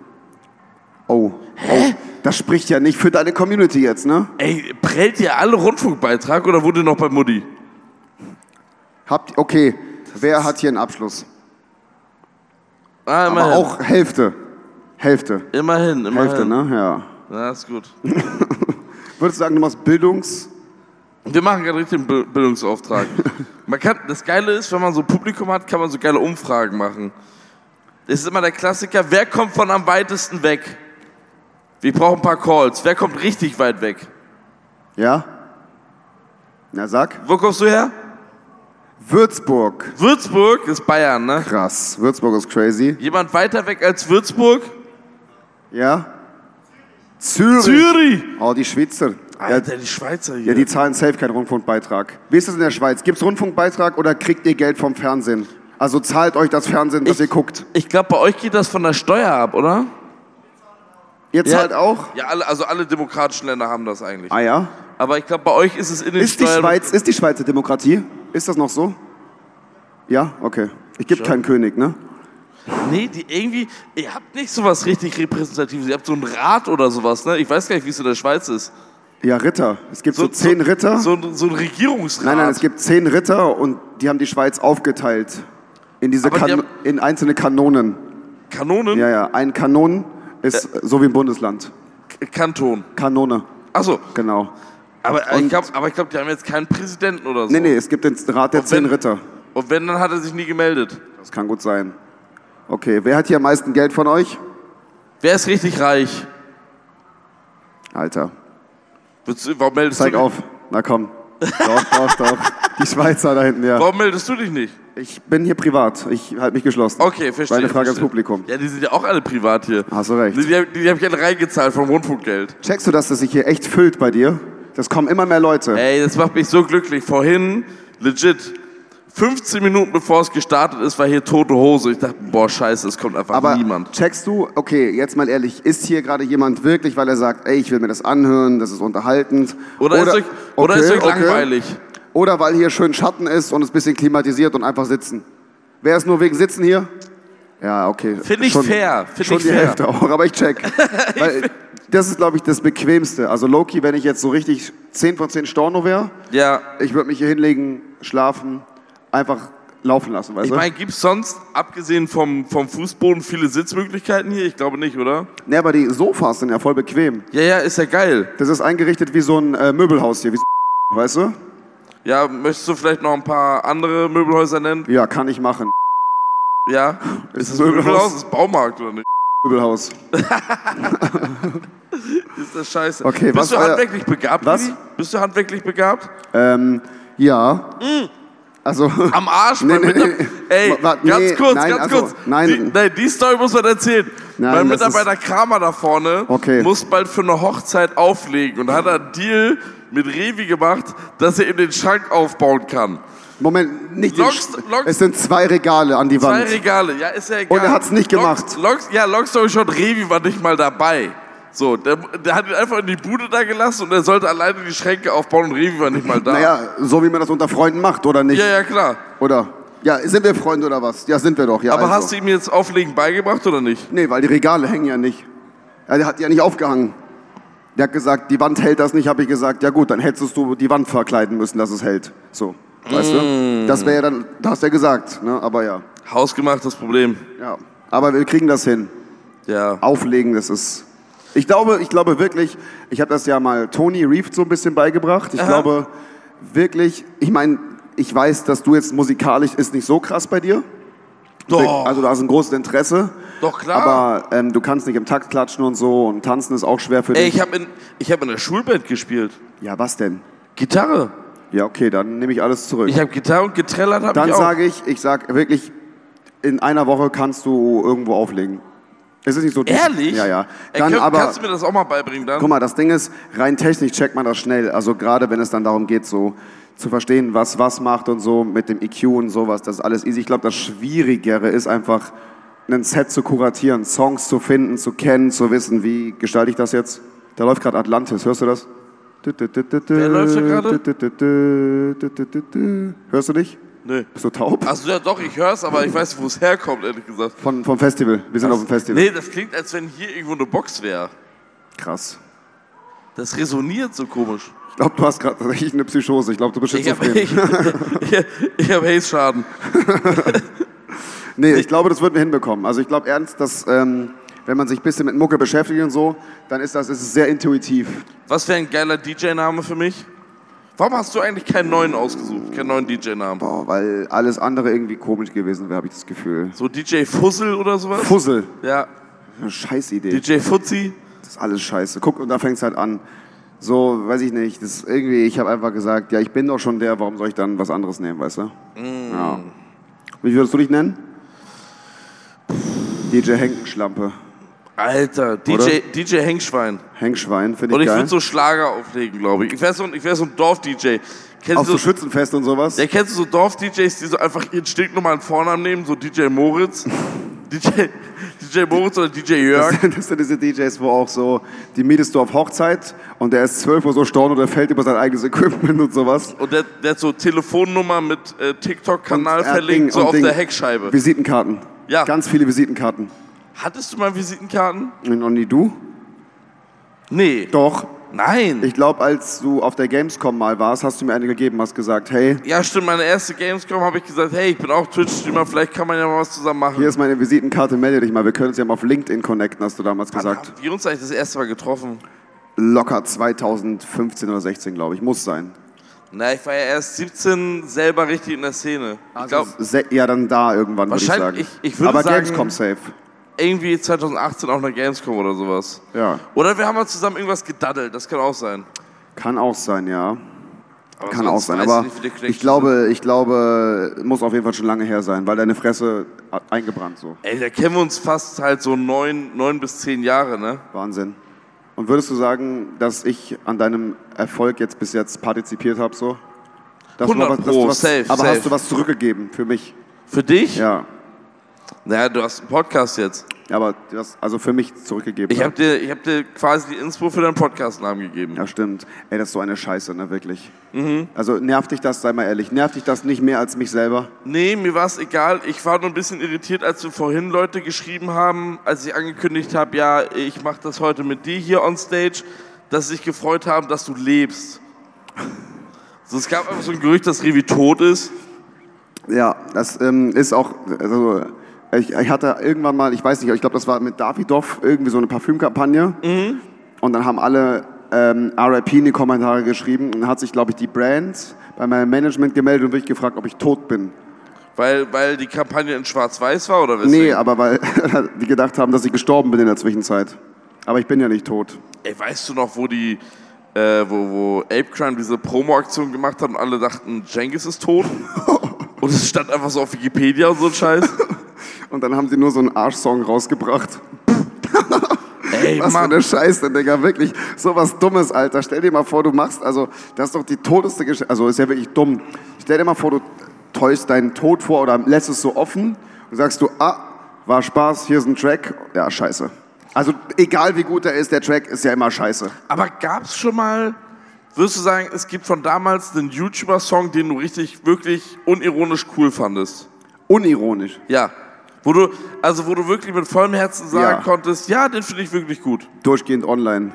Oh. oh. Das spricht ja nicht für deine Community jetzt, ne? Ey, prellt ihr alle Rundfunkbeitrag oder wurde noch bei Mutti? Habt, okay. Wer hat hier einen Abschluss? Ah, immerhin. Aber auch Hälfte. Hälfte. Immerhin, immerhin. Hälfte, ne? Ja. Ja, ist gut. Würdest du sagen, du machst Bildungs... Wir machen gerade richtig den Bi- Bildungsauftrag. Man kann, das Geile ist, wenn man so Publikum hat, kann man so geile Umfragen machen. Das ist immer der Klassiker, wer kommt von am weitesten weg? Wir brauchen ein paar Calls. Wer kommt richtig weit weg? Ja? Na, sag. Wo kommst du her? Würzburg. Würzburg ist Bayern, ne? Krass. Würzburg ist crazy. Jemand weiter weg als Würzburg? Ja? Zürich. Zürich! Oh, die Schweizer. Ja, Alter, die Schweizer hier. ja, die zahlen safe keinen Rundfunkbeitrag. Wie ist das in der Schweiz? Gibt es Rundfunkbeitrag oder kriegt ihr Geld vom Fernsehen? Also zahlt euch das Fernsehen, dass Ich- ihr guckt. Ich glaube, bei euch geht das von der Steuer ab, oder? Ihr zahlt auch? Ja, alle, also alle demokratischen Länder haben das eigentlich. Ah ja? Aber ich glaube, bei euch ist es in den Ist die Steuern... Schweiz, ist die Schweiz eine Demokratie? Ist das noch so? Ja? Okay. Es gibt Schon. keinen König, ne? Nee, die irgendwie... Ihr habt nicht sowas richtig Repräsentatives. Ihr habt so einen Rat oder sowas, ne? Ich weiß gar nicht, wie es in der Schweiz ist. Ja, Ritter. Es gibt so, zehn Ritter. So, so ein Regierungsrat. Nein, nein, es gibt zehn Ritter und die haben die Schweiz aufgeteilt in diese Aber die kan haben- in einzelne Kanonen. Kanonen? Ja, ja, ein Kanon ist so wie ein Bundesland. K- Kanton. Kanone, Achso. genau. Aber ich Und- glaube, aber ich glaub, die haben jetzt keinen Präsidenten oder so. Nee, nee, es gibt den Rat der Und zehn wenn- Ritter. Und wenn, dann hat er sich nie gemeldet. Das kann gut sein. Okay, wer hat hier am meisten Geld von euch? Wer ist richtig reich? Alter, Willst du, warum meldest zeig du dich? auf. Na komm. Doch, doch, doch. Die Schweizer da hinten, ja. Warum meldest du dich nicht? Ich bin hier privat. Ich halte mich geschlossen. Okay, verstehe. Meine Frage ans verstehe. Publikum. Ja, die sind ja auch alle privat hier. Hast du recht. Die, die, hab- die habe ich alle reingezahlt vom Rundfunkgeld. Checkst du, dass das sich hier echt füllt bei dir? Das kommen immer mehr Leute. Ey, das macht mich so glücklich. Vorhin, legit, fünfzehn Minuten bevor es gestartet ist, war hier tote Hose. Ich dachte, boah, scheiße, es kommt einfach Aber niemand. checkst du, okay, jetzt mal ehrlich, ist hier gerade jemand wirklich, weil er sagt, ey, ich will mir das anhören, das ist unterhaltend? Oder, ist euch, oder okay, ist euch okay. langweilig? Oder weil hier schön Schatten ist und es ein bisschen klimatisiert und einfach sitzen. Wer ist nur wegen Sitzen hier? Ja, okay. Finde ich Schon- fair, finde Schon ich die fair. Hälfte auch, aber ich check. Weil das ist, glaube ich, das Bequemste. Also Loki, wenn ich jetzt so richtig zehn von zehn Storno wäre, Ja. ich würde mich hier hinlegen, schlafen, einfach laufen lassen, weißt Ich du? meine, gibt es sonst, abgesehen vom, vom Fußboden, viele Sitzmöglichkeiten hier? Ich glaube nicht, oder? Ne, aber die Sofas sind ja voll bequem. Ja, ja, ist ja geil. Das ist eingerichtet wie so ein äh, Möbelhaus hier, wie so, weißt du? Ja, möchtest du vielleicht noch ein paar andere Möbelhäuser nennen? Ja, kann ich machen. Ja? Ist, Ist das Möbelhaus? Möbelhaus? Ist das Baumarkt oder nicht? Möbelhaus. Ist das scheiße. Okay, Bist was, du äh, handwerklich begabt, was? Rudi? Bist du handwerklich begabt? Ähm, ja. Also. Am Arsch, Nee, mein nee, Mitarbeiter. nee. Ey, Wa- wa- ganz nee, kurz, nein, ganz also, kurz. nein. Die, nein, die Story muss man erzählen. Nein, mein das Mitarbeiter Kramer da vorne Okay. muss bald für eine Hochzeit auflegen und hat einen Deal mit Revi gemacht, dass er ihm den Schrank aufbauen kann. Moment, nicht Logs- den Sch- Logs- Es sind zwei Regale an die Zwei Wand. Regale, ja, ist ja egal. Und er hat's nicht gemacht. Logs, Logs, ja, Long Story Short, Revi war nicht mal dabei. So, der, der hat ihn einfach in die Bude da gelassen und er sollte alleine die Schränke aufbauen und Revi war nicht mal da. Naja, so wie man das unter Freunden macht, oder nicht? Ja, ja, klar. Oder? Ja, sind wir Freunde oder was? Ja, sind wir doch. Ja, Aber also. hast du ihm jetzt Auflegen beigebracht oder nicht? Nee, weil die Regale hängen ja nicht. Ja, der hat die ja nicht aufgehangen. Der hat gesagt, die Wand hält das nicht. Habe ich gesagt, ja gut, dann hättest du die Wand verkleiden müssen, dass es hält. So, weißt Mm. du? Das wäre ja dann, das hast du ja gesagt, ne? Aber ja. Hausgemachtes Problem. ja. Aber wir kriegen das hin. Ja. Auflegen, das ist... Ich glaube, ich glaube wirklich, ich habe das ja mal Tony Reeve so ein bisschen beigebracht. Ich Aha. glaube wirklich, ich meine, ich weiß, dass du jetzt musikalisch ist nicht so krass bei dir. Doch, Also du hast ein großes Interesse. doch klar. Aber ähm, du kannst nicht im Takt klatschen und so und tanzen ist auch schwer für Ey, dich. ich habe in, ich hab in der Schulband gespielt. Ja, was denn? Gitarre. Ja, okay, dann nehme ich alles zurück. Ich habe Gitarre und getrellert habe Dann ich auch. sage ich, ich sag wirklich, in einer Woche kannst du irgendwo auflegen. Es ist nicht so tief. Ehrlich? Ja, ja. Ey, Dann könnt- aber, kannst du mir das auch mal beibringen dann? guck mal, das Ding ist, rein technisch checkt man das schnell. Also gerade wenn es dann darum geht, so zu verstehen, was was macht und so mit dem E Q und sowas, das ist alles easy. Ich glaube, das Schwierigere ist einfach, ein Set zu kuratieren, Songs zu finden, zu kennen, zu wissen, wie gestalte ich das jetzt. Da läuft gerade Atlantis, hörst du das? Wer läuft da gerade? Hörst du dich? Nee. Bist du taub? Also ja doch, ich hör's, aber ich weiß nicht, wo es herkommt, ehrlich gesagt. Von, vom Festival. Wir sind auf dem Festival. Nee, das klingt, als wenn hier irgendwo eine Box wäre. Krass. Das resoniert so komisch. Ich glaube, du hast gerade tatsächlich eine Psychose. Ich glaube, du bist Ich habe schizophren. ich, ich, ich hab Haze-Schaden. Nee, ich glaube, das würden wir hinbekommen. Also ich glaube ernst, dass ähm, wenn man sich ein bisschen mit Mucke beschäftigt und so, dann ist das ist es sehr intuitiv. Was wäre ein geiler D J-Name für mich? Warum hast du eigentlich keinen neuen ausgesucht? Keinen neuen D J-Namen? Boah, weil alles andere irgendwie komisch gewesen wäre, habe ich das Gefühl. So D J Fussel oder sowas? Fussel. Ja. Eine Scheißidee. D J Fuzzi? Das ist alles scheiße. Guck, und da fängt es halt an. So, weiß ich nicht. Das ist irgendwie, ich habe einfach gesagt, ja, ich bin doch schon der, warum soll ich dann was anderes nehmen, weißt du? Mm. Ja. Wie würdest du dich nennen? D J Henkenschlampe. Alter, D J, D J Hengschwein. Henkschwein, finde Und ich ich geil. würde so Schlager auflegen, glaube ich. Ich wäre so, ein- ich wär so ein Dorf-D J. Kennst Auf du so so, Schützenfest und sowas. ja, kennst du so Dorf-D Js, die so einfach ihren stinknormalen Vornamen nehmen? So D J Moritz? D J, D J Moritz oder D J Jörg? Das sind, das sind diese D Js, wo auch so, die mietest du auf Hochzeit und der ist zwölf Uhr so storn oder fällt über sein eigenes Equipment und sowas. Und der, der hat so Telefonnummer mit äh, TikTok-Kanal Und er hat verlinkt, Ding so und auf Ding. der Heckscheibe. Visitenkarten. Ja. Ganz viele Visitenkarten. Hattest du mal Visitenkarten? Und nie du? Nee. Doch. Nein. Ich glaube, als du auf der Gamescom mal warst, hast du mir eine gegeben, hast gesagt, hey, Ja, stimmt, meine erste Gamescom habe ich gesagt, hey, ich bin auch Twitch-Streamer, vielleicht kann man ja mal was zusammen machen. hier ist meine Visitenkarte, melde dich mal. Wir können uns ja mal auf LinkedIn connecten, hast du damals Wann gesagt. haben wir uns eigentlich das erste Mal getroffen? Locker zweitausendfünfzehn oder sechzehn, glaube ich. Muss sein. Na, ich war ja erst siebzehn selber richtig in der Szene. Ich glaube, Se ja, dann da irgendwann, würde ich sagen. Wahrscheinlich, ich- ich würde Aber sagen- Gamescom safe. irgendwie zwanzig achtzehn auch eine Gamescom oder sowas. Ja. Oder wir haben mal zusammen irgendwas gedaddelt, das kann auch sein. Kann auch sein, ja. Aber Kann auch sonst sein, weiß aber ich nicht, wie die ich Connections glaube, ich glaube, muss auf jeden Fall schon lange her sein, weil deine Fresse hat eingebrannt so. sind. Ey, da kennen wir uns fast halt so neun, neun bis zehn Jahre, ne? Wahnsinn. Und würdest du sagen, dass ich an deinem Erfolg jetzt bis jetzt partizipiert habe so? Dass du mal hundert was- dass du Pro, was, safe, Aber safe. hast du was zurückgegeben für mich? Für dich? Ja. Naja, du hast einen Podcast jetzt. Ja, aber du hast also für mich zurückgegeben. Ich ne? habe dir, ich hab dir quasi die Inspo für deinen Podcast-Namen gegeben. Ja, stimmt. Ey, das ist so eine Scheiße, ne, wirklich. Mhm. Also nervt dich das, sei mal ehrlich, nervt dich das nicht mehr als mich selber? Nee, mir war es egal. Ich war nur ein bisschen irritiert, als wir vorhin Leute geschrieben haben, als ich angekündigt habe, ja, ich mache das heute mit dir hier on stage, dass sie sich gefreut haben, dass du lebst. So, es gab einfach so ein Gerücht, dass Revi tot ist. Ja, das ähm, ist auch, also ich, ich hatte irgendwann mal, ich weiß nicht, ich glaube, das war mit Davidoff irgendwie so eine Parfümkampagne. Mhm. Und dann haben alle ähm, R I P in die Kommentare geschrieben und hat sich, glaube ich, die Brand bei meinem Management gemeldet und mich gefragt, ob ich tot bin. Weil, weil die Kampagne in Schwarz-Weiß war oder weswegen? Nee, aber weil die gedacht haben, dass ich gestorben bin in der Zwischenzeit. Aber ich bin ja nicht tot. Ey, weißt du noch, wo die, äh, wo, wo Apecrime diese Promo-Aktion gemacht hat und alle dachten, Cengiz ist tot? Und es stand einfach so auf Wikipedia und so ein Scheiß. Und dann haben sie nur so einen Arsch-Song rausgebracht. Ey, was Mann. für eine Scheiße, Digga, wirklich. So was Dummes, Alter. Stell dir mal vor, du machst, also, das ist doch die todeste Geschichte, also, ist ja wirklich dumm. Stell dir mal vor, du täuschst deinen Tod vor oder lässt es so offen und sagst du, ah, war Spaß, hier ist ein Track. Ja, scheiße. Also, egal wie gut er ist, der Track ist ja immer scheiße. Aber gab's schon mal, würdest du sagen, es gibt von damals einen YouTuber-Song, den du richtig, wirklich unironisch cool fandest? Unironisch. Ja. Wo du, also wo du wirklich mit vollem Herzen sagen Ja. konntest, ja, den finde ich wirklich gut. Durchgehend online.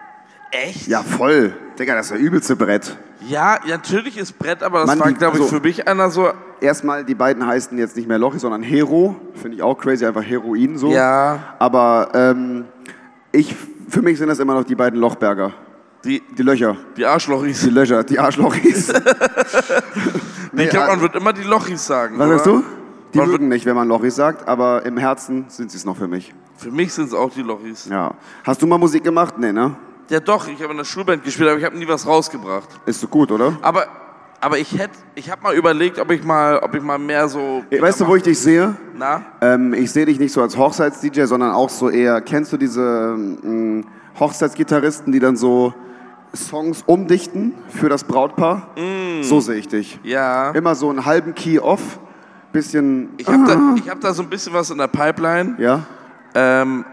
Echt? Ja, voll. Digga, das ist der übelste Brett. Ja, ja, natürlich ist Brett, aber das Mann, war, die- glaube ich, also- für mich einer so, Erstmal, die beiden heißen jetzt nicht mehr Lochi, sondern Hero. Finde ich auch crazy, einfach Heroin so. ja, Aber ähm, ich, für mich sind das immer noch die beiden Lochberger. die, Die Löcher. die Arschlochis. Die Löcher, die Arschlochis. Nee, ich glaube, man wird immer die Lochis sagen, Was oder? sagst du? Die Man wird- wirken nicht, wenn man Lochis sagt, aber im Herzen sind sie es noch für mich. Für mich sind es auch die Lochis. Ja. Hast du mal Musik gemacht? Nee, ne? Ja doch, ich habe in der Schulband gespielt, aber ich habe nie was rausgebracht. Ist so gut, oder? Aber, aber ich hätte, ich habe mal überlegt, ob ich mal, ob ich mal mehr so... Weißt du, wo ich dich sehe? Na? Ähm, ich sehe dich nicht so als Hochzeits-D J, sondern auch so eher, kennst du diese ähm, Hochzeitsgitarristen, die dann so Songs umdichten für das Brautpaar? Mm. So sehe ich dich. Ja. Immer so einen halben Key off, bisschen... Ich habe da, ich hab da so ein bisschen was in der Pipeline. Ja? Ähm,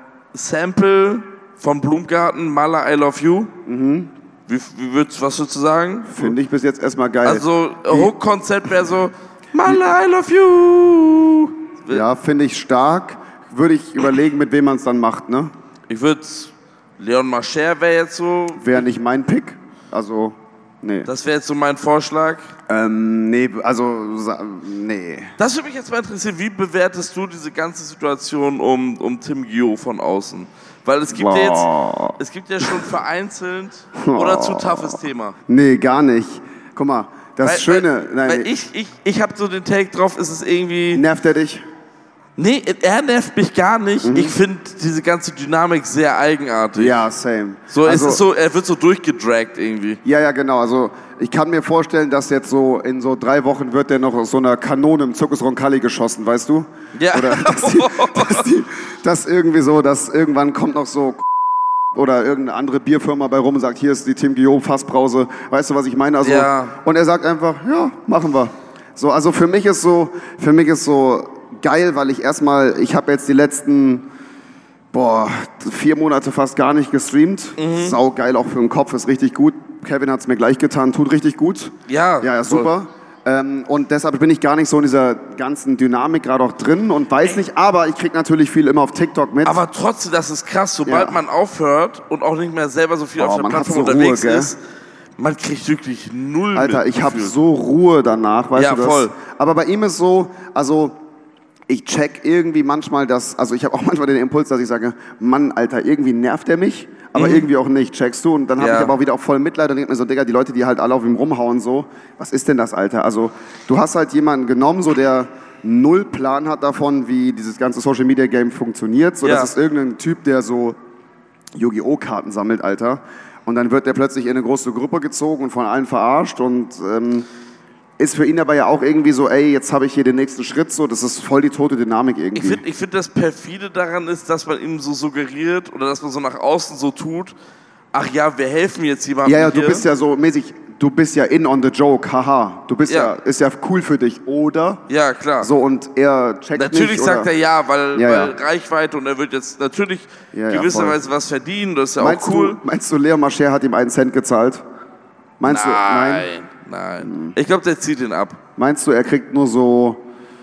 Sample von Blumgarten, Mala I Love You. Mhm. Wie, wie würdest, was würdest du sagen? Finde ich bis jetzt erstmal geil. Also, Hook-Konzept wäre so, Mala I Love You. Ja, finde ich stark. Würde ich überlegen, mit wem man es dann macht, ne? Ich würde, Leon Mascher wäre jetzt so, Wäre nicht mein Pick. Also, nee. das wäre jetzt so mein Vorschlag. Ähm, nee, also, sa- nee. Das würde mich jetzt mal interessieren, wie bewertest du diese ganze Situation um, um Tim Gio von außen? Weil es gibt ja Boah. jetzt, es gibt ja schon vereinzelt, oder zu toughes Thema. Nee, gar nicht. Guck mal, das Weil, Schöne... weil, nein, weil nee. ich, ich, ich habe so den Take drauf, ist es irgendwie... Nervt er dich? Nee, er nervt mich gar nicht. Ich finde diese ganze Dynamik sehr eigenartig. Ja, same. So, also, es ist so, er wird so durchgedragt irgendwie. Ja, ja, genau. Also ich kann mir vorstellen, dass jetzt so in so drei Wochen wird der noch aus so einer Kanone im Zirkus Roncalli geschossen, weißt du? Ja. Oder dass, die, dass, die, dass irgendwie so, dass irgendwann kommt noch so oder irgendeine andere Bierfirma bei rum und sagt, hier ist die Tim Gio Fassbrause. Weißt du, was ich meine? Also, Ja. Und er sagt einfach, ja, machen wir. So, also für mich ist so, für mich ist so geil, weil ich erstmal, ich habe jetzt die letzten boah, vier Monate fast gar nicht gestreamt. Mhm. Sau geil, auch für den Kopf, ist richtig gut. Kevin hat es mir gleich getan, tut richtig gut. Ja, Ja, ja, voll. super. Ähm, und deshalb bin ich gar nicht so in dieser ganzen Dynamik gerade auch drin und weiß nicht, aber ich krieg natürlich viel immer auf TikTok mit. Aber trotzdem, das ist krass, sobald Ja. man aufhört und auch nicht mehr selber so viel Oh, auf der man hat Plattform so unterwegs Ruhe, gell? ist, man kriegt wirklich null Alter, mit ich habe gefühlt. so Ruhe danach, weißt Ja, du das? voll. Aber bei ihm ist so, also ich check irgendwie manchmal das, also ich habe auch manchmal den Impuls, dass ich sage, Mann, Alter, irgendwie nervt er mich, aber irgendwie auch nicht, checkst du? Und dann habe Ja. ich aber auch wieder auch voll Mitleid und denke mir so, Digga, die Leute, die halt alle auf ihm rumhauen, so, was ist denn das, Alter? Also du hast halt jemanden genommen, so der null Plan hat davon, wie dieses ganze Social Media Game funktioniert. So, Ja. das ist irgendein Typ, der so Yu-Gi-Oh! Karten sammelt, Alter. Und dann wird der plötzlich in eine große Gruppe gezogen und von allen verarscht und ähm, ist für ihn aber ja auch irgendwie so, ey, jetzt habe ich hier den nächsten Schritt, so, das ist voll die tote Dynamik irgendwie. Ich finde, ich find, das perfide daran ist, dass man ihm so suggeriert oder dass man so nach außen so tut, ach ja, wir helfen jetzt jemandem ja, ja, du hier. bist ja so mäßig, du bist ja in on the joke, haha. Du bist ja, Ja. ist ja cool für dich, oder? Ja, klar. So, und er checkt Natürlich nicht, sagt oder? er ja, weil, Ja, weil ja. Reichweite und er wird jetzt natürlich Ja, ja, gewisserweise was verdienen, das ist ja Meinst auch cool. du, meinst du, Leo Mascher hat ihm einen Cent gezahlt? Meinst du, nein? Nein, nein. Ich glaube, der zieht ihn ab. Meinst du, er kriegt nur so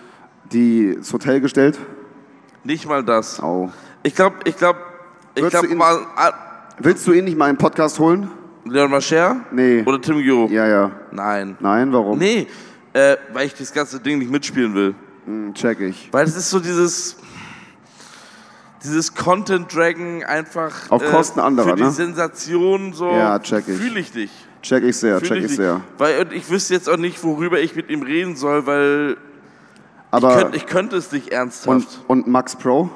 die ins Hotel gestellt? Nicht mal das. Au. Ich glaube, ich glaube, ich Würdest glaube du ihn- mal, ah, Willst du ihn nicht mal im Podcast holen? Leon Mascher Nee. oder Tim Gio? Ja, ja. Nein. Nein, warum? Nee, äh, weil ich das ganze Ding nicht mitspielen will. Hm, check ich. Weil es ist so dieses, dieses Content Dragon einfach Auf Kosten anderer, für die ne? Sensation so Ja, check ich. fühle ich dich. Check ich sehr, Fühl check ich dich. sehr. Weil und ich wüsste jetzt auch nicht, worüber ich mit ihm reden soll, weil Aber ich, könnt, ich könnte es nicht ernsthaft. und, und Max Pro?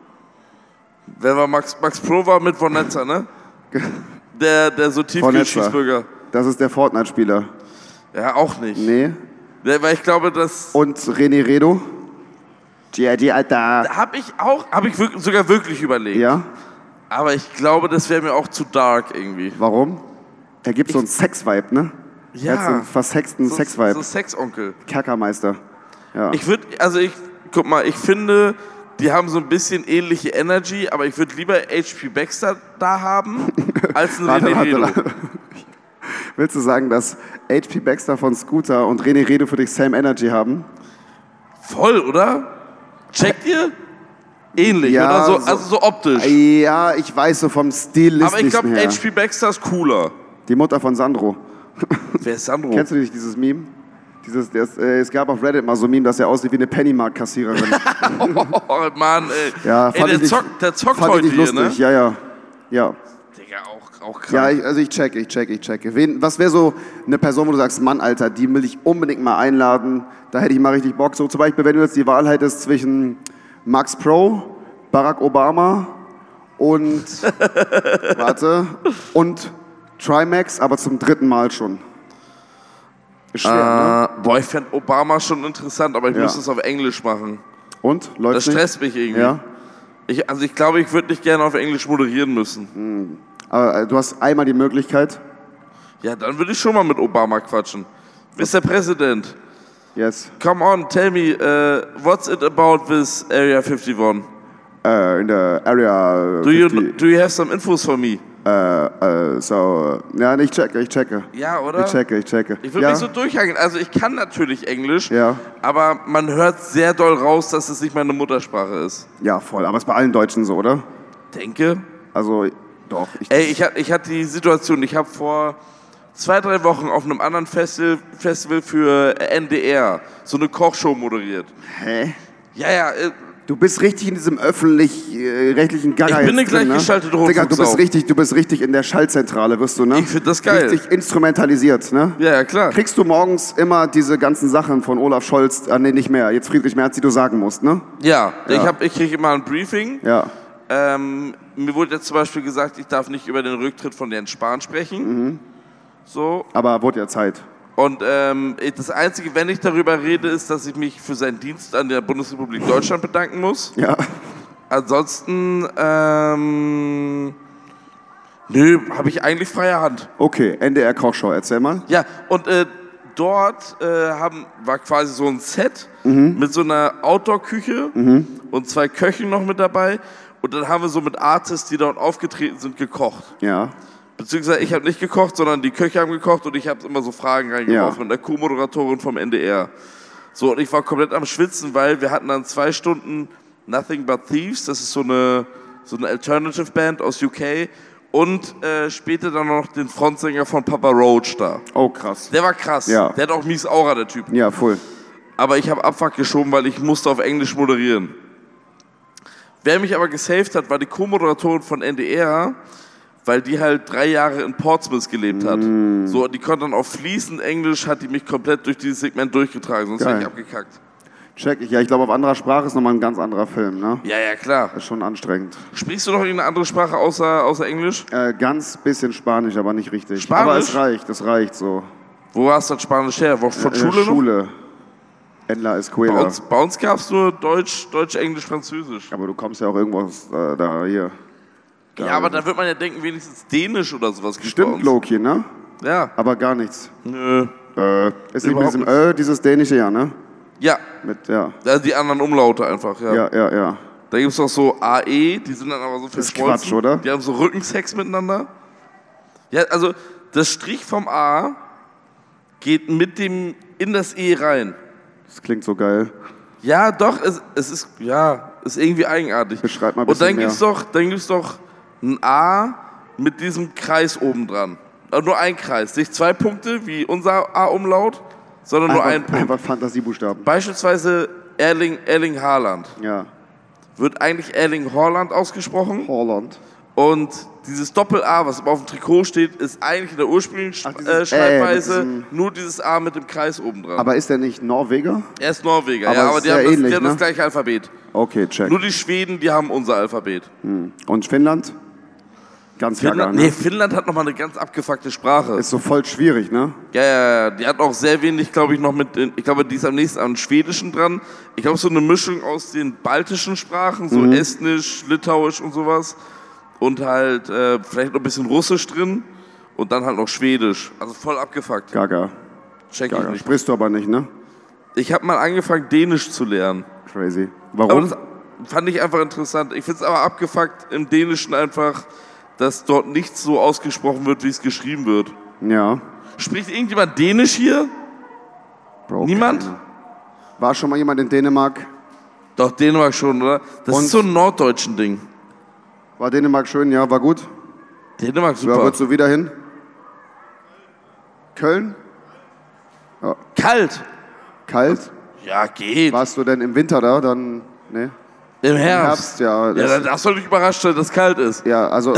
Wer war Max? Max Pro war mit Von Netzer, ne? Der, der so Tiefkühlschießburger. Das ist der Fortnite-Spieler. Ja, auch nicht. Nee. Der, weil ich glaube, dass... Und René Redo? G I, Alter. Habe ich auch, habe ich wirklich, sogar wirklich überlegt. Ja? Aber ich glaube, das wäre mir auch zu dark irgendwie. Warum? Er gibt so einen Sex-Vibe, ne? Ja. Er hat so einen versexten So, Sex-Vibe. so Sexonkel. Kerkermeister. Ja. Ich würde, also ich, guck mal, ich finde, die haben so ein bisschen ähnliche Energy, aber ich würde lieber H P Baxter da haben, als einen Warte, René warte, Redo. warte. Willst du sagen, dass H P Baxter von Scooter und René Redo für dich same Energy haben? Voll, oder? Checkt ihr? Ähnlich, Ja, oder? So, so- also so optisch. Ja, ich weiß so vom Stilistischen Aber ich glaube, her. H P Baxter ist cooler. Die Mutter von Sandro. Wer ist Sandro? Kennst du nicht dieses Meme? Dieses, das, äh, es gab auf Reddit mal so ein Meme, dass er aussieht wie eine Pennymarkt-Kassiererin. Oh, Mann, ey. Ja, ey fand der, ich nicht, zockt, der zockt fand heute ich nicht hier, lustig. ne? Ja, ja. Ja, Digga, auch, auch ja krank. ich, also ich checke, ich checke, ich checke. Wen, was wäre so eine Person, wo du sagst, Mann, Alter, die will ich unbedingt mal einladen, da hätte ich mal richtig Bock. So zum Beispiel, wenn du jetzt die Wahl hättest zwischen Max Pro, Barack Obama und, warte, und Trimax, aber zum dritten Mal schon. Ist schwer, ne? Äh, boah, ich fände Obama schon interessant, aber ich Ja. müsste es auf Englisch machen. Und? Läuft Das stresst mich irgendwie. Ja. Ich, also ich glaube, ich würde nicht gerne auf Englisch moderieren müssen. Aber äh, du hast einmal die Möglichkeit. Ja, dann würde ich schon mal mit Obama quatschen. Mister President, Yes. come on, tell me, uh, what's it about this Area fifty-one? Uh, in the area. Do you, fifty, do you have some infos for me? uh, uh, so, uh, ja, ich checke, ich checke. Ja, oder? Ich checke, ich checke. Ich würde ja. mich so durchhangeln. Also ich kann natürlich Englisch, Ja. aber man hört sehr doll raus, dass es nicht meine Muttersprache ist. Ja, voll. Aber ist bei allen Deutschen so, oder? Denke. Also, doch. Ich, Ey, ich, hat- ich hatte die Situation, ich habe vor zwei, drei Wochen auf einem anderen Festival, Festival für N D R so eine Kochshow moderiert. hä? Ja, ja, äh, Du bist richtig in diesem öffentlich-rechtlichen Gaga Ich bin jetzt eine drin, ne? gleichgeschaltete Digga, du Rundfunksau. bist richtig, du bist richtig in der Schallzentrale, wirst du, ne? Ich find das geil. Richtig instrumentalisiert, ne? ja, ja, klar. Kriegst du morgens immer diese ganzen Sachen von Olaf Scholz, ah, nee, nicht mehr, jetzt Friedrich Merz, die du sagen musst, ne? Ja, ich, Ja. hab- ich kriege immer ein Briefing. Ja. Ähm, mir wurde jetzt zum Beispiel gesagt, ich darf nicht über den Rücktritt von Jens Spahn sprechen. Mhm. So. Aber wurde ja Zeit. Und ähm, das Einzige, wenn ich darüber rede, ist, dass ich mich für seinen Dienst an der Bundesrepublik Deutschland bedanken muss. Ja. Ansonsten, ähm, nö, habe ich eigentlich freie Hand. Okay, N D R Kochshow, erzähl mal. Ja, und äh, dort äh, haben, war quasi so ein Set mit so einer Outdoor-Küche und zwei Köchen noch mit dabei. Und dann haben wir so mit Artists, die dort aufgetreten sind, gekocht. Ja. Beziehungsweise ich habe nicht gekocht, sondern die Köche haben gekocht und ich habe immer so Fragen reingeworfen Ja. mit der Co-Moderatorin vom N D R. So, und ich war komplett am Schwitzen, weil wir hatten dann zwei Stunden Nothing But Thieves, das ist so eine, so eine Alternative Band aus U K und äh, später dann noch den Frontsänger von Papa Roach da. Oh, krass. Der war krass, Ja. der hat auch mies Aura, der Typ. Ja, voll. Aber ich habe Abfuck geschoben, weil ich musste auf Englisch moderieren. Wer mich aber gesaved hat, war die Co-Moderatorin von N D R, weil die halt drei Jahre in Portsmouth gelebt hat. Mm. So, und die konnte dann auf fließend Englisch, hat die mich komplett durch dieses Segment durchgetragen, sonst wäre ich Geil. abgekackt. Check ich. Ja, ich glaube, auf anderer Sprache ist nochmal ein ganz anderer Film, ne? Ja, ja, klar. Ist schon anstrengend. Sprichst du noch irgendeine andere Sprache außer, außer Englisch? Äh, ganz bisschen Spanisch, aber nicht richtig. Spanisch? Aber es reicht, es reicht so. Wo hast du das Spanisch her? Wo- Von Äh, Schule noch? Schule. Enla Bei Escuela. uns, bei uns gab es nur Deutsch, Deutsch, Englisch, Französisch. Aber du kommst ja auch irgendwo aus, äh, da, hier. Da- Ja, aber da wird man ja denken, wenigstens Dänisch oder sowas gibt bei Stimmt, uns. Loki, ne? Ja. Aber gar nichts. Nö. Äh, ist nicht mit Überhaupt diesem Ö, dieses dänische, ja, ne? Ja, Mit, ja. also die anderen Umlaute einfach, ja. Ja, ja, ja. Da gibt es auch so A E, die sind dann aber so ist verschmolzen. Quatsch, oder? Die haben so Rückensex miteinander. Ja, also das Strich vom A geht mit dem in das E rein. Das klingt so geil. Ja, doch, es, es ist, ja, ist irgendwie eigenartig. Beschreib mal ein Und dann bisschen gibt's doch, dann gibt's doch ein A mit diesem Kreis oben dran. Also nur ein Kreis, nicht zwei Punkte wie unser A-Umlaut, sondern nur ein Einfach, Punkt. einfach Fantasiebuchstaben. Beispielsweise Erling, Erling Haaland. Ja. wird eigentlich Erling Haaland ausgesprochen. Holland. Und dieses Doppel-A, was auf dem Trikot steht, ist eigentlich in der ursprünglichen Ach, äh, Schreibweise äh, nur dieses A mit dem Kreis oben dran. Aber ist der nicht Norweger? Er ist Norweger, aber ja, aber ist die haben, sehr das, ähnlich, die haben ne? das gleiche Alphabet. Okay, check. Nur die Schweden, die haben unser Alphabet. Hm. Und Finnland? Ganz Finnland, gaga, nee, ne? Finnland hat nochmal eine ganz abgefuckte Sprache. Ist so voll schwierig, ne? Ja, ja, ja, die hat auch sehr wenig, glaube ich, noch mit, den, ich glaube, die ist am nächsten am Schwedischen dran. Ich glaube, so eine Mischung aus den baltischen Sprachen, so Mhm. Estnisch, Litauisch und sowas. Und halt äh, vielleicht noch ein bisschen Russisch drin und dann halt noch Schwedisch. Also voll abgefuckt. Gaga. Check ich Gaga. nicht. Sprichst du aber nicht, ne? Ich habe mal angefangen, Dänisch zu lernen. Crazy. Aber Warum? das fand ich einfach interessant. Ich finde es aber abgefuckt im Dänischen einfach, dass dort nichts so ausgesprochen wird, wie es geschrieben wird. Ja. Spricht irgendjemand Dänisch hier? Bro, Niemand? keine. War schon mal jemand in Dänemark? Doch, Dänemark schon, oder? Das Und? ist so ein norddeutschen Ding. War Dänemark schön? Ja, war gut? Dänemark Ja, super. würdest du wieder hin? Köln? Kalt. Kalt? Ja, geht. Warst du denn im Winter da? Dann, ne? Im Herbst. Herbst, ja. Ja, Das- dann darfst du nicht überrascht sein, dass es kalt ist. Ja, also,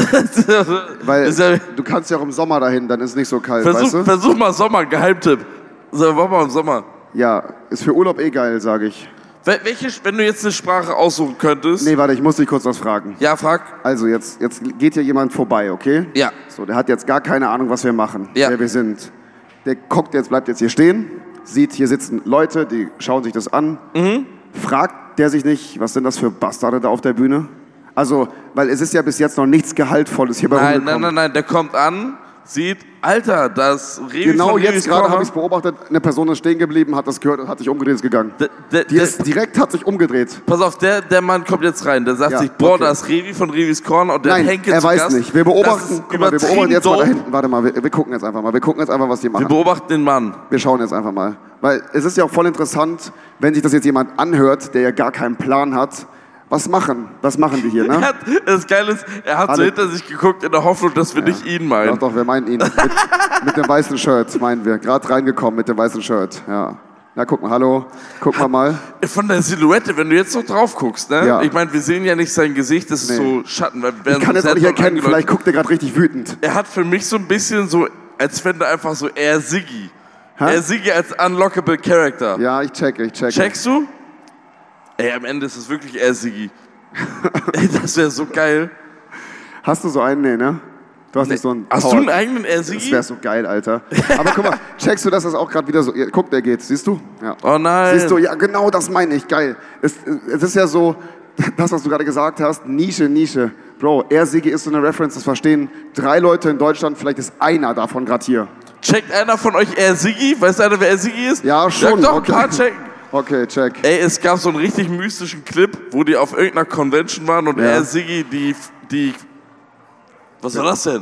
weil Ist ja, du kannst ja auch im Sommer dahin, dann ist es nicht so kalt, versuch, weißt du? versuch mal Sommer, Geheimtipp. So, mach mal im Sommer. Ja, ist für Urlaub eh geil, sage ich. Wel- Welche, wenn du jetzt eine Sprache aussuchen könntest. Nee, warte, ich muss dich kurz was fragen. Ja, frag. Also, jetzt, jetzt geht hier jemand vorbei, okay? Ja. So, der hat jetzt gar keine Ahnung, was wir machen, Ja. wer wir sind. Der guckt jetzt, bleibt jetzt hier stehen, sieht, hier sitzen Leute, die schauen sich das an. Mhm. Fragt der sich nicht, was sind das für Bastarde da auf der Bühne? Also, weil es ist ja bis jetzt noch nichts Gehaltvolles hier bei Nein, nein, rumgekommen. nein, nein, der kommt an, sieht, Alter, das Revi Genau von jetzt Revis gerade Corner. habe ich es beobachtet, eine Person ist stehen geblieben, hat das gehört und hat sich umgedreht, ist gegangen. Der- der- Die der- ist direkt, hat sich umgedreht. Pass auf, der, der Mann kommt jetzt rein. Der sagt Ja, sich, boah, okay. das ist Revi von Revis Corner und der Nein, Henke er zu weiß Gast. nicht. Wir Das beobachten, ist guck mal, wir beobachten übertrieben jetzt mal da dope. hinten. Warte mal, wir, wir gucken jetzt einfach mal. Wir gucken jetzt einfach, was die Wir machen. beobachten den Mann. Wir schauen jetzt einfach mal. Weil es ist ja auch voll interessant, wenn sich das jetzt jemand anhört, der ja gar keinen Plan hat. Was machen? Was machen die hier, Er ne? hat, das Geile ist, er hat so Alle- hinter sich geguckt in der Hoffnung, dass wir nicht ihn meinen. Doch, doch, wir meinen ihn. Mit, mit dem weißen Shirt, meinen wir. Gerade reingekommen mit dem weißen Shirt, ja. Na, guck mal, hallo. Guck mal mal. Von der Silhouette, wenn du jetzt so drauf guckst, ne? Ja. Ich meine, wir sehen ja nicht sein Gesicht, das ist Nee. so Schatten. Weil wir werden Ich kann so jetzt auch nicht seltsam erkennen, angeleuchtet. vielleicht guckt er gerade richtig wütend. Er hat für mich so ein bisschen so, als wenn er einfach so eher Siggi. Hä? Er Siggi als unlockable Character. Ja, ich checke, ich checke. Checkst du? Ey, am Ende ist es wirklich eher Siggi. Ey, das wäre so geil. Hast du so einen? Nee, ne? Du hast nicht so einen Hast Power- du einen eigenen eher Das Siggi? wäre so geil, Alter. Aber guck mal, checkst du, dass das auch gerade wieder so... Ja, guck, der geht. Siehst du? Ja. Oh nein. Siehst du? Ja, genau das meine ich. Geil. Es, es ist ja so, das, was du gerade gesagt hast, Nische, Nische. Bro, Air Siggi ist so eine Reference, das verstehen drei Leute in Deutschland, vielleicht ist einer davon gerade hier. Checkt einer von euch eher Siggi? Weiß einer, wer eher Siggi ist? Ja, schon. Sag doch, okay. ein paar checken. Okay, check. Ey, es gab so einen richtig mystischen Clip, wo die auf irgendeiner Convention waren und Ja. er Siggi die, die... Was war das denn?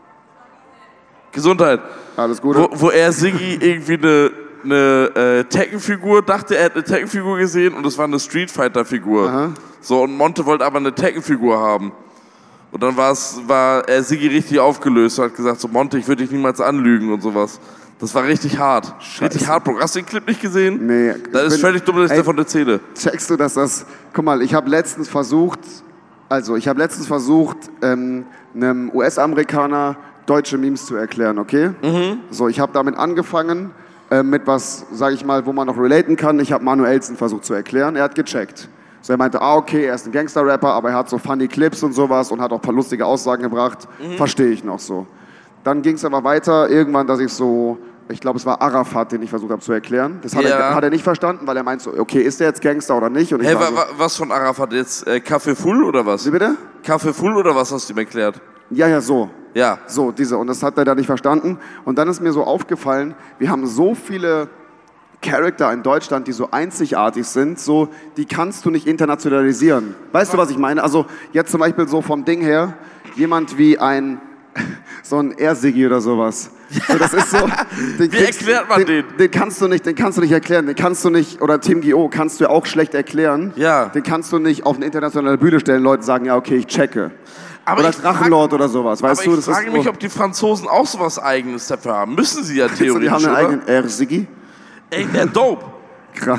Gesundheit. Alles Gute. Wo, wo er Siggi irgendwie eine, eine äh, Tekken-Figur dachte, er hätte eine Tekken-Figur gesehen und es war eine Street Fighter-Figur. Aha. So, und Monte wollte aber eine Tekken-Figur haben. Und dann war's, war er Siggi richtig aufgelöst und hat gesagt, so Monte, ich würde dich niemals anlügen und sowas. Das war richtig hart. Richtig hart, Bro. Hast du den Clip nicht gesehen? Nee. Das ich ist bin- völlig dumm, dass ich Ey, davon erzähle. Checkst du, dass das... Guck mal, ich habe letztens versucht, also ich habe letztens versucht, ähm, einem U S-Amerikaner deutsche Memes zu erklären, okay? Mhm. So, ich habe damit angefangen, äh, mit was, sage ich mal, wo man noch relaten kann. Ich habe Manuelsen versucht zu erklären, er hat gecheckt. So, er meinte, ah, okay, er ist ein Gangster-Rapper, aber er hat so funny Clips und sowas und hat auch ein paar lustige Aussagen gebracht. Mhm. Verstehe ich noch so. Dann ging es aber weiter, irgendwann, dass ich so, ich glaube, es war Arafat, den ich versucht habe zu erklären. Das hat, Ja. er, hat er nicht verstanden, weil er meint so, okay, ist der jetzt Gangster oder nicht? Und ich Hey, war wa, so, wa, was von Arafat jetzt? Äh, Kaffee Full oder was? wie bitte? Kaffee Full oder was hast du ihm erklärt? Ja, ja, so. Ja. So, diese. Und das hat er da nicht verstanden. Und dann ist mir so aufgefallen, wir haben so viele Charakter in Deutschland, die so einzigartig sind, so, die kannst du nicht internationalisieren. Weißt du, was ich meine? Also jetzt zum Beispiel so vom Ding her, jemand wie ein, so ein Air-Siggi oder sowas. So, das ist so, den Wie erklärt man den? Den kannst du nicht, den kannst du nicht erklären, den kannst du nicht, oder Tim Gio kannst du ja auch schlecht erklären. Ja. Den kannst du nicht auf eine internationale Bühne stellen, Leute sagen, ja, okay, ich checke. Aber Oder ich frag- Drachenlord oder sowas, weißt Aber du? ich frage mich, ob die Franzosen auch sowas Eigenes dafür haben. Müssen sie ja so, die theoretisch, haben einen oder? eigenen Air-Siggi. Ey, der dope. Krank.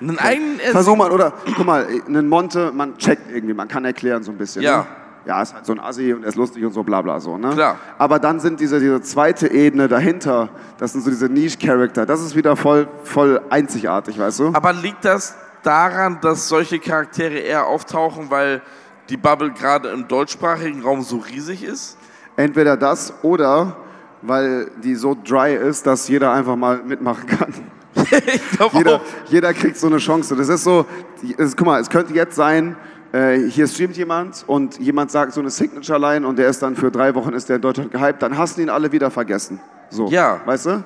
Einen eigenen Essen. Versuch mal, oder, guck mal, einen Monte, man checkt irgendwie, man kann erklären so ein bisschen. Ja. Ne? Ja, ist halt so ein Assi und er ist lustig und so, bla bla so, ne? Klar. Aber dann sind diese, diese zweite Ebene dahinter, das sind so diese Niche-Charakter, das ist wieder voll, voll einzigartig, weißt du? Aber liegt das daran, dass solche Charaktere eher auftauchen, weil die Bubble gerade im deutschsprachigen Raum so riesig ist? Entweder das oder weil die so dry ist, dass jeder einfach mal mitmachen kann. Ich glaube Jeder, auch. jeder kriegt so eine Chance. Das ist so, das, guck mal, es könnte jetzt sein, äh, hier streamt jemand und jemand sagt so eine Signature-Line und der ist dann für drei Wochen ist der in Deutschland gehypt, dann hast du ihn alle wieder vergessen. So, Ja. weißt du?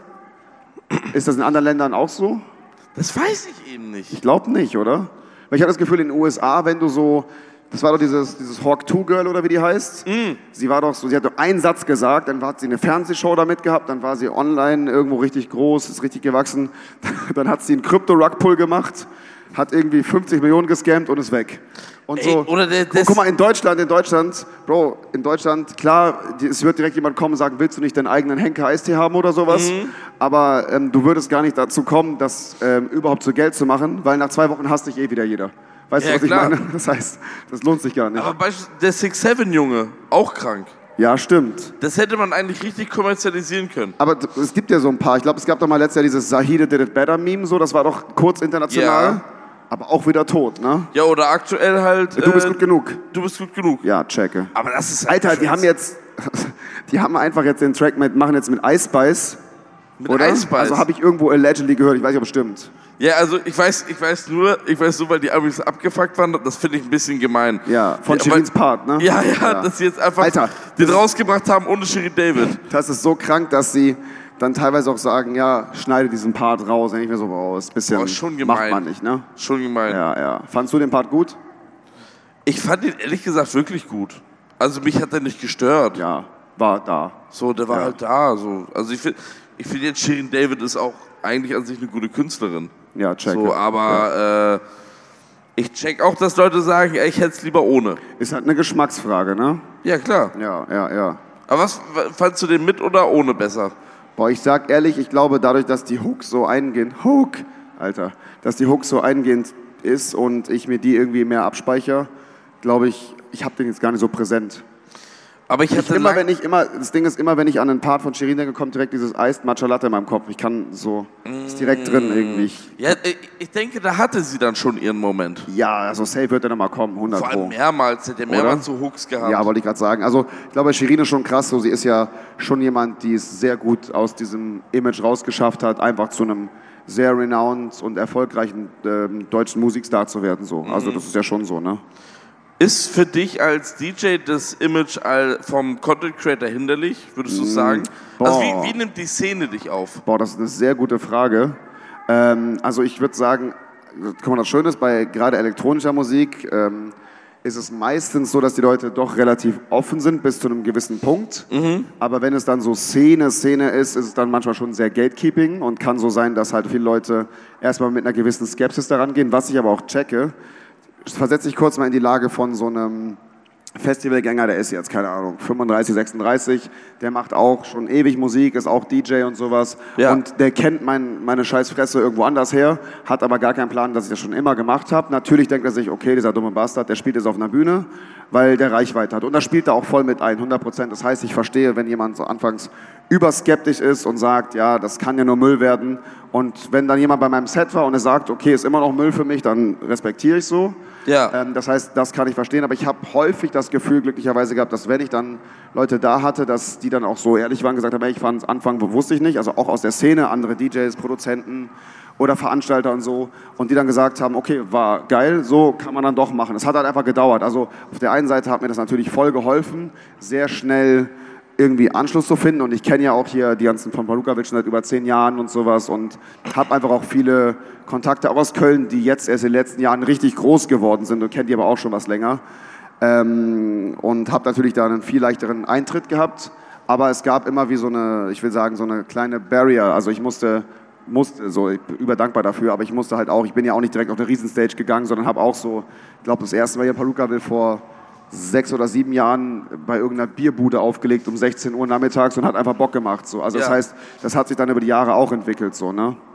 Ist das in anderen Ländern auch so? Das weiß ich eben nicht. Ich glaube nicht, oder? Weil ich habe das Gefühl, in den U S A, wenn du so, das war doch dieses, dieses Hawk two Girl oder wie die heißt. Mm. Sie war doch so, sie hat doch einen Satz gesagt, dann hat sie eine Fernsehshow damit gehabt, dann war sie online irgendwo richtig groß, ist richtig gewachsen. Dann hat sie einen Krypto-Rug-Pull gemacht, hat irgendwie fünfzig Millionen gescammt und ist weg. Und Ey, so, oder der- guck, das- guck mal, in Deutschland, in Deutschland, Bro, in Deutschland, klar, die- es wird direkt jemand kommen und sagen, willst du nicht deinen eigenen Henker-Eistee haben oder sowas? Mhm. Aber ähm, du würdest gar nicht dazu kommen, das ähm, überhaupt zu Geld zu machen, weil nach zwei Wochen hasst dich eh wieder jeder. Weißt Ja, du, was klar. ich meine? Das heißt, das lohnt sich gar nicht. Aber beispielsweise der six seven Junge, auch krank. Ja, stimmt. Das hätte man eigentlich richtig kommerzialisieren können. Aber t- es gibt ja so ein paar. Ich glaube, es gab doch mal letztes Jahr dieses Sahide Did It Better Meme, so, das war doch kurz international, Ja. aber auch wieder tot, ne? Ja, oder aktuell halt. Du bist äh, gut genug. Du bist gut genug. Ja, checke. Aber das ist Alter, die haben jetzt, die haben einfach jetzt den Track mit, machen jetzt mit Ice Spice, mit oder? Ice Spice. Also habe ich irgendwo allegedly gehört, ich weiß nicht, ob es stimmt. Ja, also ich weiß, ich weiß nur, ich weiß nur, weil die Amis abgefuckt waren, das finde ich ein bisschen gemein. Ja, von Ja, Shirins weil- Part, ne? Ja, ja, dass sie jetzt einfach Alter, den das- rausgebracht haben ohne Shirin David. Das ist so krank, dass sie dann teilweise auch sagen, ja, schneide diesen Part raus. Dann denk ich mir so, wow, ist ein bisschen, Boah, schon gemein. macht man nicht, ne? Schon gemein. Ja, ja. Fandst du den Part gut? Ich fand ihn ehrlich gesagt wirklich gut. Also mich hat er nicht gestört. Ja, war da. So, der war Ja. halt da. So. Also ich finde ich find jetzt Shirin David ist auch eigentlich an sich eine gute Künstlerin. Ja, check. So, aber äh, ich check auch, dass Leute sagen, ey, ich hätte es lieber ohne. Ist halt eine Geschmacksfrage, ne? Ja, klar. Ja, ja, ja. Aber was fandst du den mit oder ohne besser? Boah, ich sag ehrlich, ich glaube, dadurch, dass die Hooks so eingehend, Hook, Alter, dass die Hooks so eingehend ist und ich mir die irgendwie mehr abspeichere, glaube ich, ich habe den jetzt gar nicht so präsent. Aber ich Ich hatte immer, lang- wenn ich immer, das Ding ist immer, wenn ich an einen Part von Shirin denke, kommt direkt dieses Iced Matcha Latte in meinem Kopf. Ich kann so, ist direkt drin irgendwie. Ich, Ja, ich- ich denke, da hatte sie dann schon ihren Moment. ja, also safe wird er nochmal kommen, hundert Vor allem Pro. mehrmals, hat er mehrmals so Hooks gehabt. Ja, wollte ich gerade sagen. Also ich glaube, Shirin ist schon krass. So, sie ist ja schon jemand, die es sehr gut aus diesem Image rausgeschafft hat, einfach zu einem sehr renowned und erfolgreichen ähm, deutschen Musikstar zu werden. So. Also das ist ja schon so, ne? Ist für dich als D J das Image all- vom Content Creator hinderlich, würdest du sagen? Also boah. wie, wie nimmt die Szene dich auf? Boah, das ist eine sehr gute Frage. Ähm, also ich würde sagen, guck mal, das Schöne ist, bei gerade elektronischer Musik ähm, ist es meistens so, dass die Leute doch relativ offen sind bis zu einem gewissen Punkt. Aber wenn es dann so Szene, Szene ist, ist es dann manchmal schon sehr Gatekeeping und kann so sein, dass halt viele Leute erstmal mit einer gewissen Skepsis daran gehen, was ich aber auch checke. Versetze dich kurz mal in die Lage von so einem Festivalgänger, der ist jetzt, keine Ahnung, fünfunddreißig, sechsunddreißig, der macht auch schon ewig Musik, ist auch D J und sowas. Ja. Und der kennt mein, meine Scheißfresse irgendwo anders her, hat aber gar keinen Plan, dass ich das schon immer gemacht habe. Natürlich denkt er sich, okay, dieser dumme Bastard, der spielt jetzt auf einer Bühne, weil der Reichweite hat. Und da spielt er auch voll mit ein, hundert Prozent. Das heißt, ich verstehe, wenn jemand so anfangs überskeptisch ist und sagt, ja, das kann ja nur Müll werden. Und wenn dann jemand bei meinem Set war und er sagt, okay, ist immer noch Müll für mich, dann respektiere ich so. Ja. Ähm, das heißt, das kann ich verstehen, aber ich habe häufig das Gefühl, glücklicherweise gehabt, dass wenn ich dann Leute da hatte, dass die dann auch so ehrlich waren, gesagt haben, ey, ich fand es Anfang, wusste ich nicht, also auch aus der Szene, andere D Js, Produzenten oder Veranstalter und so, und die dann gesagt haben, okay, war geil, so kann man dann doch machen. Es hat halt einfach gedauert. Also auf der einen Seite hat mir das natürlich voll geholfen, sehr schnell irgendwie Anschluss zu finden, und ich kenne ja auch hier die ganzen von Palukovic seit über zehn Jahren und sowas und habe einfach auch viele Kontakte auch aus Köln, die jetzt erst in den letzten Jahren richtig groß geworden sind und kennt die aber auch schon was länger, ähm, und habe natürlich da einen viel leichteren Eintritt gehabt, aber es gab immer wie so eine, ich will sagen, so eine kleine Barrier, also ich musste musste so, ich bin überdankbar dafür, aber ich musste halt auch, ich bin ja auch nicht direkt auf eine Riesenstage gegangen, sondern habe auch so, ich glaube, das erste Mal hier Palukaville vor sechs oder sieben Jahren bei irgendeiner Bierbude aufgelegt um sechzehn Uhr nachmittags und hat einfach Bock gemacht. So. Also das Ja. heißt, das hat sich dann über die Jahre auch entwickelt. So, ne?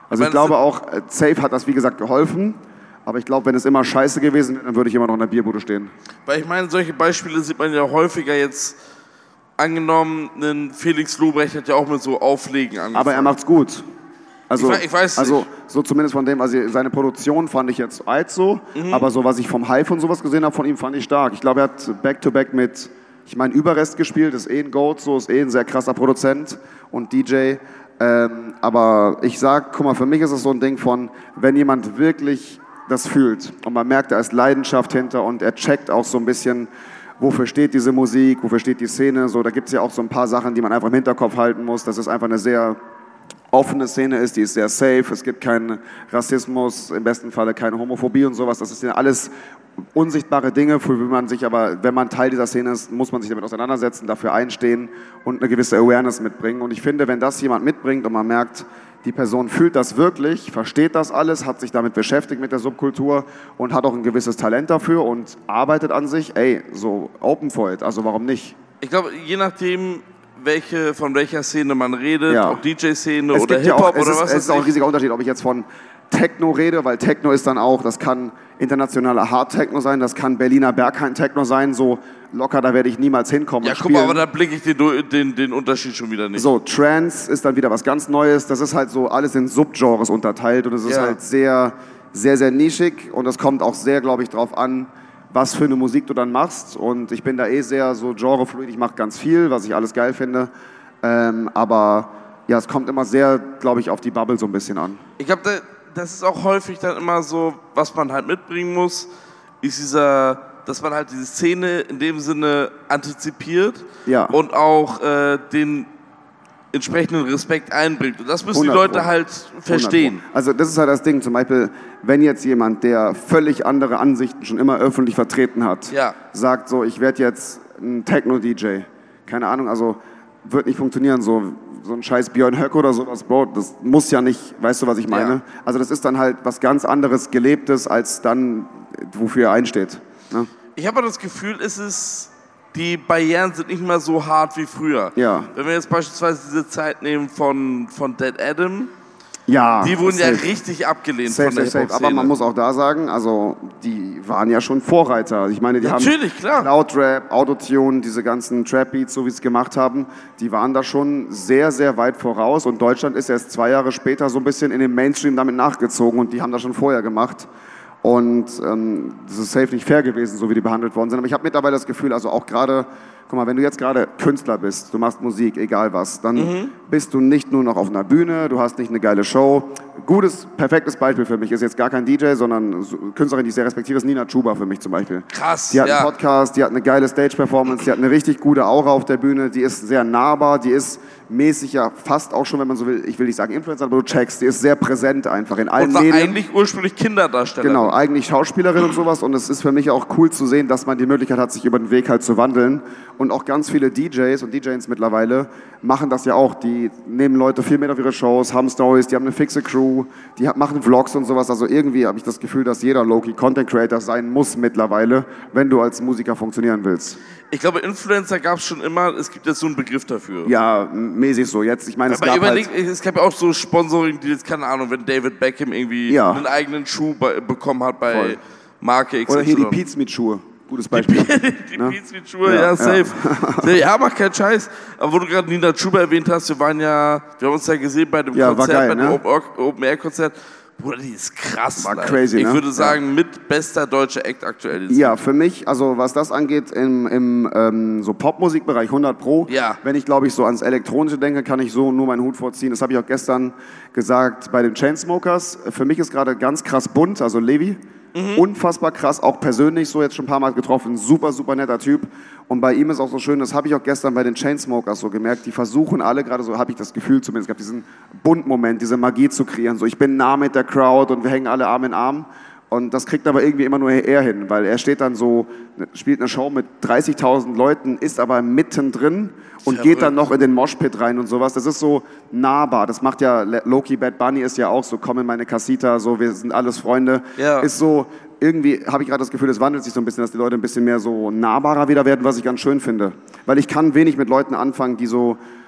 Also ich glaube auch, safe hat das wie gesagt geholfen. Aber ich glaube, wenn es immer scheiße gewesen wäre, dann würde ich immer noch in der Bierbude stehen. Weil ich meine, solche Beispiele sieht man ja häufiger jetzt. Angenommen, ein Felix Lobrecht hat ja auch mit so Auflegen angefangen. Aber er macht's gut. Also, ich, ich weiß also nicht. so zumindest von dem, also seine Produktion fand ich jetzt alt so, mhm. aber so was ich vom Hype und sowas gesehen habe von ihm, fand ich stark. Ich glaube, er hat Back-to-Back mit, ich meine, Überrest gespielt, ist eh ein Goat, so ist eh ein sehr krasser Produzent und D J. Ähm, aber ich sag, guck mal, für mich ist es so ein Ding von, wenn jemand wirklich das fühlt und man merkt, da ist Leidenschaft hinter und er checkt auch so ein bisschen, wofür steht diese Musik, wofür steht die Szene, so, da gibt es ja auch so ein paar Sachen, die man einfach im Hinterkopf halten muss, dass es einfach eine sehr offene Szene ist, die ist sehr safe, es gibt keinen Rassismus, im besten Falle keine Homophobie und sowas, das sind ja alles unsichtbare Dinge, für die man sich aber, wenn man Teil dieser Szene ist, muss man sich damit auseinandersetzen, dafür einstehen und eine gewisse Awareness mitbringen und ich finde, wenn das jemand mitbringt und man merkt, die Person fühlt das wirklich, versteht das alles, hat sich damit beschäftigt mit der Subkultur und hat auch ein gewisses Talent dafür und arbeitet an sich, ey, so open for it, also warum nicht? Ich glaube, je nachdem, welche, von welcher Szene man redet, ja. ob D J-Szene es oder Hip-Hop ja auch, oder ist, was. Es ist auch ein riesiger Unterschied, ob ich jetzt von Techno rede, weil Techno ist dann auch, das kann internationaler Hard-Techno sein, das kann Berliner Berghain-Techno sein, so locker, da werde ich niemals hinkommen. Ja, guck mal, aber da blicke ich den, den, den Unterschied schon wieder nicht. So, Trance ist dann wieder was ganz Neues, das ist halt so alles in Subgenres unterteilt und es ist ja. halt sehr, sehr, sehr nischig und es kommt auch sehr, glaube ich, drauf an, was für eine Musik du dann machst und ich bin da eh sehr so genrefluid, ich mache ganz viel, was ich alles geil finde, ähm, aber ja, es kommt immer sehr, glaube ich, auf die Bubble so ein bisschen an. Ich glaube, das ist auch häufig dann immer so, was man halt mitbringen muss, ist dieser, dass man halt diese Szene in dem Sinne antizipiert ja. und auch äh, den entsprechenden Respekt einbringt. Und das müssen die Leute halt verstehen. Also das ist halt das Ding, zum Beispiel, wenn jetzt jemand, der völlig andere Ansichten schon immer öffentlich vertreten hat, ja. sagt so, ich werde jetzt ein Techno-D J, keine Ahnung, also wird nicht funktionieren, so, so ein scheiß Björn Höcke oder sowas, Bro, das muss ja nicht, weißt du, was ich meine? Ja. Also das ist dann halt was ganz anderes, Gelebtes, als dann, wofür er einsteht. Ne? Ich habe das Gefühl, es ist, die Barrieren sind nicht mehr so hart wie früher. Ja. Wenn wir jetzt beispielsweise diese Zeit nehmen von, von Dead Adam, ja, die wurden safe. ja richtig abgelehnt safe, von der safe, safe. Aber man muss auch da sagen, also die waren ja schon Vorreiter. Ich meine, die Natürlich, haben klar. Cloud-Rap, Autotune, diese ganzen Trap-Beats, so wie sie es gemacht haben, die waren da schon sehr, sehr weit voraus. Und Deutschland ist erst zwei Jahre später so ein bisschen in den Mainstream damit nachgezogen und die haben das schon vorher gemacht. Und ähm, das ist safe nicht fair gewesen, so wie die behandelt worden sind. Aber ich habe mittlerweile das Gefühl, also auch gerade, guck mal, wenn du jetzt gerade Künstler bist, du machst Musik, egal was, dann mhm. bist du nicht nur noch auf einer Bühne, du hast nicht eine geile Show. Gutes, perfektes Beispiel für mich ist jetzt gar kein D J, sondern eine Künstlerin, die ich sehr respektiere, ist Nina Chuba für mich zum Beispiel. Krass, Die hat ja. einen Podcast, die hat eine geile Stage-Performance, die hat eine richtig gute Aura auf der Bühne, die ist sehr nahbar, die ist mäßig ja fast auch schon, wenn man so will, ich will nicht sagen Influencer, aber du checkst, die ist sehr präsent einfach in allen und war Medien. eigentlich ursprünglich Kinderdarstellerin. Genau, eigentlich Schauspielerin und sowas und es ist für mich auch cool zu sehen, dass man die Möglichkeit hat, sich über den Weg halt zu wandeln und auch ganz viele D Js und D Js mittlerweile machen das ja auch, die nehmen Leute viel mehr auf ihre Shows, haben Stories, die haben eine fixe Crew, die machen Vlogs und sowas, also irgendwie habe ich das Gefühl, dass jeder Low-Key Content Creator sein muss mittlerweile, wenn du als Musiker funktionieren willst. Ich glaube, Influencer gab es schon immer, es gibt jetzt so einen Begriff dafür. Ja, mäßig so. Jetzt, ich meine, es Aber gab überleg, halt... es gab ja auch so Sponsoring, die jetzt, keine Ahnung, wenn David Beckham irgendwie ja. einen eigenen Schuh bei, bekommen hat bei Voll. Marke X Y. Oder hier die Pizmeet-Schuhe. Gutes Beispiel. Die ne? Pizmeet-Schuhe, ja, ja, safe. Ja, ja, mach keinen Scheiß. Aber wo du gerade Nina Chuba erwähnt hast, wir waren ja, wir haben uns ja gesehen bei dem ja, Konzert, geil, bei dem ne? Open-Air-Konzert. Bruder, die ist krass. War live. crazy, Ich ne? würde sagen, mit bester deutscher Act aktuell. Ja, für mich, also was das angeht, im, im ähm, so Popmusikbereich hundert Pro. Ja. Wenn ich, glaube ich, so ans Elektronische denke, kann ich so nur meinen Hut vorziehen. Das habe ich auch gestern gesagt bei den Chainsmokers. Für mich ist gerade ganz krass bunt, also Levi. Mhm. Unfassbar krass, auch persönlich so jetzt schon ein paar Mal getroffen, super, super netter Typ. Und bei ihm ist auch so schön, das habe ich auch gestern bei den Chainsmokers so gemerkt, die versuchen alle, gerade so habe ich das Gefühl zumindest, gehabt, diesen Buntmoment, diese Magie zu kreieren. So, ich bin nah mit der Crowd und wir hängen alle Arm in Arm. Und das kriegt aber irgendwie immer nur er hin, weil er steht dann so, spielt eine Show mit dreißigtausend Leuten, ist aber mittendrin und Verrückt. geht dann noch in den Moshpit rein und sowas. Das ist so nahbar. Das macht ja, Loki Bad Bunny ist ja auch so, komm in meine Casita, so, wir sind alles Freunde. Ja. Ist so, irgendwie habe ich gerade das Gefühl, es wandelt sich so ein bisschen, dass die Leute ein bisschen mehr so nahbarer wieder werden, was ich ganz schön finde. Weil ich kann wenig mit Leuten anfangen, die so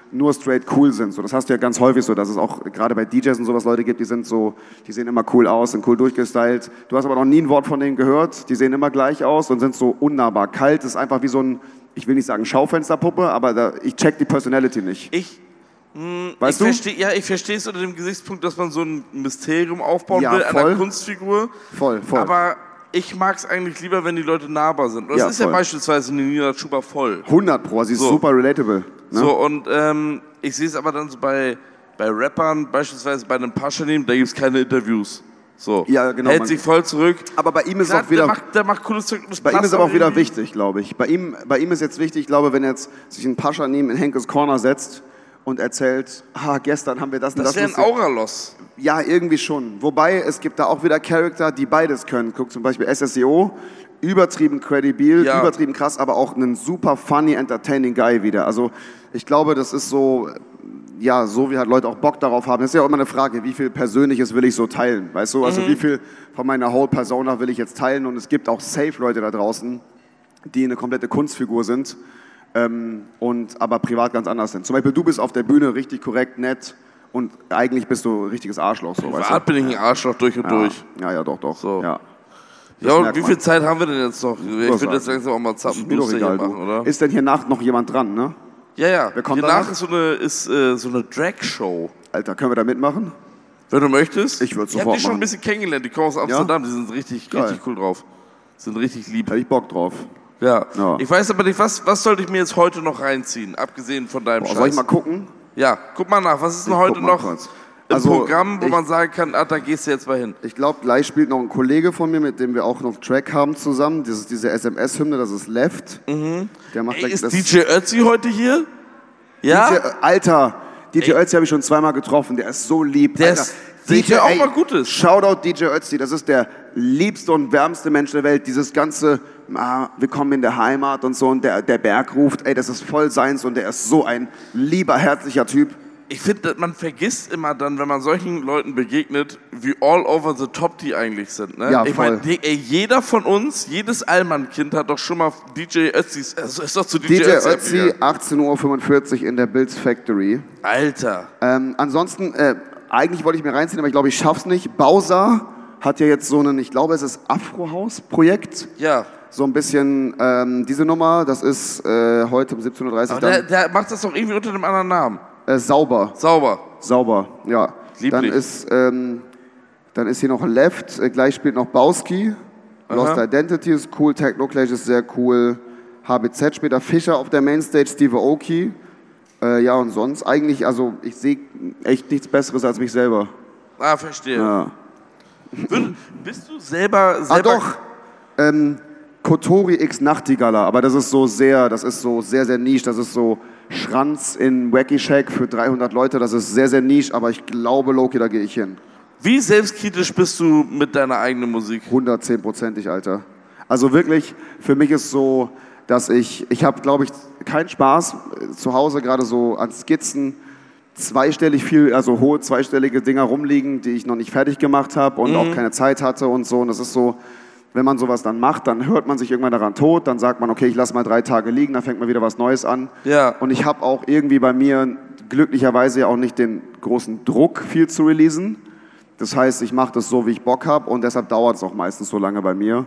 nur straight cool sind. So, das hast du ja ganz häufig so, dass es auch gerade bei D Js und sowas Leute gibt, die sind so, die sehen immer cool aus, sind cool durchgestylt. Du hast aber noch nie ein Wort von denen gehört, die sehen immer gleich aus und sind so unnahbar kalt. Das ist einfach wie so ein, ich will nicht sagen Schaufensterpuppe, aber da, ich check die Personality nicht. Ich, mh, weißt ich du? Versteh, ja, ich verstehe es unter dem Gesichtspunkt, dass man so ein Mysterium aufbauen Ja, will an einer voll. Kunstfigur. Voll, voll. Aber ich mag es eigentlich lieber, wenn die Leute nahbar sind. Und das Ja, ist ja voll. beispielsweise eine Nina Chuba voll. hundert Pro, sie ist So. super relatable. Ne? So, und ähm, ich sehe es aber dann so bei, bei Rappern, beispielsweise bei einem Paschanim, da gibt es keine Interviews. So. Ja, genau, Hält man- sich voll zurück. Aber bei ihm ist Klar, auch wieder... der, macht, der macht cooles Zeug. das Bei ihm passt ist aber auch wieder irgendwie. wichtig, glaube ich. Bei ihm, bei ihm ist jetzt wichtig, ich glaube, wenn jetzt sich ein Paschanim in Henkes Corner setzt und erzählt, ah, gestern haben wir das und Das das. wäre ein lustig. Aura-Loss. Ja, irgendwie schon. Wobei, es gibt da auch wieder Charakter, die beides können. Guck zum Beispiel S S E O, übertrieben credibil, Ja. übertrieben krass, aber auch einen super funny, entertaining Guy wieder. Also ich glaube, das ist so, ja, so wie halt Leute auch Bock darauf haben. Das ist ja auch immer eine Frage, wie viel Persönliches will ich so teilen, weißt du? Also wie viel von meiner Whole Persona will ich jetzt teilen? Und es gibt auch safe Leute da draußen, die eine komplette Kunstfigur sind ähm, und aber privat ganz anders sind. Zum Beispiel du bist auf der Bühne richtig korrekt, nett und eigentlich bist du ein richtiges Arschloch. So, weißt Privat du? bin ich ein Arschloch durch und Ja. durch. Ja, ja, doch, doch. So. Ja. Ja, und merkt wie man. viel Zeit haben wir denn jetzt noch? Ich Was würde jetzt sagen? langsam auch mal Ist mir doch Zappenduster hier egal, machen, du. oder? Ist denn hier nach noch jemand dran, ne? Ja, ja. Wer kommt Danach danach? ist so eine, ist, äh, so eine Drag-Show. Alter, können wir da mitmachen? Wenn du möchtest. Ich würd's Ich hab sofort die schon ein machen. bisschen kennengelernt. Die kommen aus Amsterdam. Die sind richtig, Geil. richtig cool drauf. Sind richtig lieb. Hätte ich Bock drauf. Ja. Ja. Ich weiß aber nicht, was, was sollte ich mir jetzt heute noch reinziehen, abgesehen von deinem Boah, Scheiß? soll ich mal gucken? Ja, guck mal nach. Was ist denn Ich heute guck mal noch kurz. im Also, Programm, wo ich- man sagen kann, ah, da gehst du jetzt mal hin? Ich glaube, gleich spielt noch ein Kollege von mir, mit dem wir auch noch einen Track haben zusammen. Das ist diese S M S-Hymne, das ist Left. Der macht Ey, gleich ist das D J Ötzi heute hier? Ja? D J, Alter, D J Ey. Ötzi habe ich schon zweimal getroffen, der ist so lieb. Der Alter, ist- sieht ja auch mal Gutes. Shoutout D J Ötzi, das ist der liebste und wärmste Mensch der Welt. Dieses ganze, ah, willkommen in der Heimat und so, und der, der Berg ruft, ey, das ist voll seins und der ist so ein lieber, herzlicher Typ. Ich finde, man vergisst immer dann, wenn man solchen Leuten begegnet, wie all over the top die eigentlich sind. Ne? Ja, ich voll. meine, jeder von uns, jedes Allmann-Kind hat doch schon mal D J Ötzis, also ist doch zu D D J, J Ötzi Ötzi, abgegangen. achtzehn Uhr fünfundvierzig in der Bills Factory. Alter. Ähm, ansonsten, äh, eigentlich wollte ich mir reinziehen, aber ich glaube, ich schaff's nicht. Bowser hat ja jetzt so einen, ich glaube, es ist Afro-House-Projekt. Ja. So ein bisschen ähm, diese Nummer, das ist äh, heute um siebzehn Uhr dreißig Aber der, dann, der macht das doch irgendwie unter einem anderen Namen. äh, sauber. Sauber. Sauber, ja. Lieblich. Dann ist, ähm, dann ist hier noch Left, äh, gleich spielt noch Bauski. Lost Aha. Identity ist cool, Techno Clash ist sehr cool. H B Z später, Fischer auf der Mainstage, Steve Aoki. Äh, ja, und sonst eigentlich, also ich sehe echt nichts Besseres als mich selber. Ah, verstehe. Ja. Würd, bist du selber, Ah selber doch, ähm, Kotori X Nachtigaller, aber das ist so sehr, das ist so sehr, sehr niche, das ist so Schranz in Wacky Shack für dreihundert Leute, das ist sehr, sehr niche, aber ich glaube, Loki, da gehe ich hin. Wie selbstkritisch bist du mit deiner eigenen Musik? hundertzehn Prozentig, Alter. Also wirklich, für mich ist so, dass ich, ich habe, glaube ich, keinen Spaß äh, zu Hause gerade so an Skizzen, zweistellig viel, also hohe zweistellige Dinger rumliegen, die ich noch nicht fertig gemacht habe und auch keine Zeit hatte und so. Und das ist so, wenn man sowas dann macht, dann hört man sich irgendwann daran tot, dann sagt man, okay, ich lasse mal drei Tage liegen, dann fängt man wieder was Neues an. Ja. Und ich habe auch irgendwie bei mir glücklicherweise ja auch nicht den großen Druck, viel zu releasen. Das heißt, ich mache das so, wie ich Bock habe und deshalb dauert es auch meistens so lange bei mir.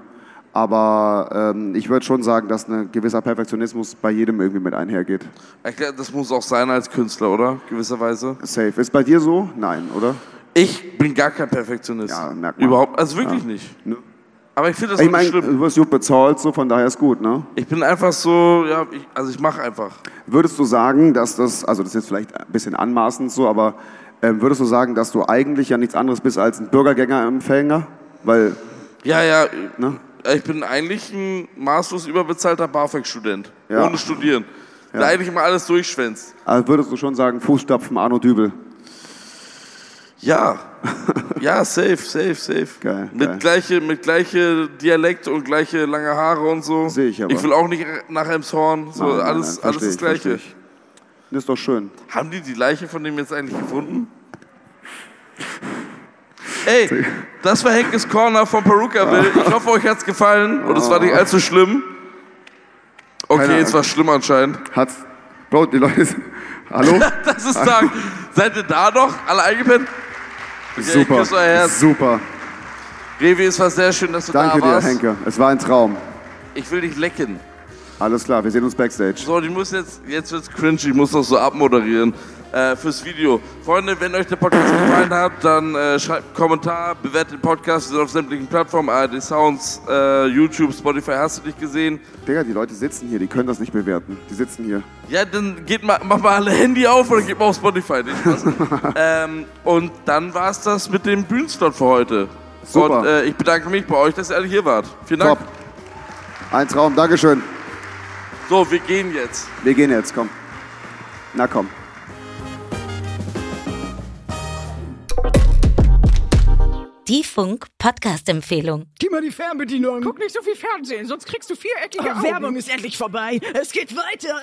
Aber ähm, ich würde schon sagen, dass ein gewisser Perfektionismus bei jedem irgendwie mit einhergeht. Ich glaub, das muss auch sein als Künstler, oder? Gewisserweise. Safe. Ist bei dir so? Nein, oder? Ich bin gar kein Perfektionist. Ja, merkt man. Überhaupt, also wirklich Ja. nicht. Ne? Aber ich finde das Ich auch meine, nicht schlimm. du wirst gut bezahlt, so von daher ist gut, ne? Ich bin einfach so, ja, ich, also ich mache einfach. Würdest du sagen, dass das, also das ist jetzt vielleicht ein bisschen anmaßend so, aber ähm, würdest du sagen, dass du eigentlich ja nichts anderes bist als ein Bürgergänger-Empfänger? Weil, Ja, ja, ne? ich bin eigentlich ein maßlos überbezahlter BAföG-Student. Ja. Ohne Studieren. Der eigentlich immer alles durchschwänzt. Also würdest du schon sagen, Fußstapfen Arno Dübel? Ja. Ja, safe, safe, safe. Geil, mit geil. gleiche, mit gleiche Dialekt und gleiche lange Haare und so. Sehe ich aber. Ich will auch nicht nach Elmshorn. So, Nein, nein, alles, nein, alles versteh das ich, Gleiche. versteh ich. Das ist doch schön. Haben die die Leiche von dem jetzt eigentlich gefunden? Ey, das war Henkes Corner von Perukaville. Ich hoffe, euch hat's gefallen und es war nicht allzu schlimm. Okay, Keine jetzt war schlimm anscheinend. Hat's, Bro, die Leute sind... Hallo? Das ist Tag. Seid ihr da noch? Alle eingepennt? Okay, super, küsse euer Herz. super. Revi, es war sehr schön, dass du Danke da warst. Danke dir, Henke. Es war ein Traum. Ich will dich lecken. Alles klar, wir sehen uns Backstage. So, ich muss jetzt, jetzt wird's cringy, ich muss das so abmoderieren äh, fürs Video. Freunde, wenn euch der Podcast gefallen hat, dann äh, schreibt einen Kommentar, bewertet den Podcast, wir sind auf sämtlichen Plattformen, A R D Sounds, äh, YouTube, Spotify, hast du dich gesehen? Digga, die Leute sitzen hier, die können das nicht bewerten. Die sitzen hier. Ja, dann geht mal, mach mal alle Handy auf oder geht mal auf Spotify. Nicht was? ähm, und dann war's das mit dem Bühnenslot für heute. Super. Und äh, ich bedanke mich bei euch, dass ihr alle hier wart. Vielen Dank. Top. Ein Traum, Dankeschön. So, wir gehen jetzt. Wir gehen jetzt, komm. Na komm. Die Funk-Podcast-Empfehlung. Gib mal die Fernbedienung. Guck nicht so viel Fernsehen, sonst kriegst du viereckige Oh, Augen. Werbung ist endlich vorbei. Es geht weiter.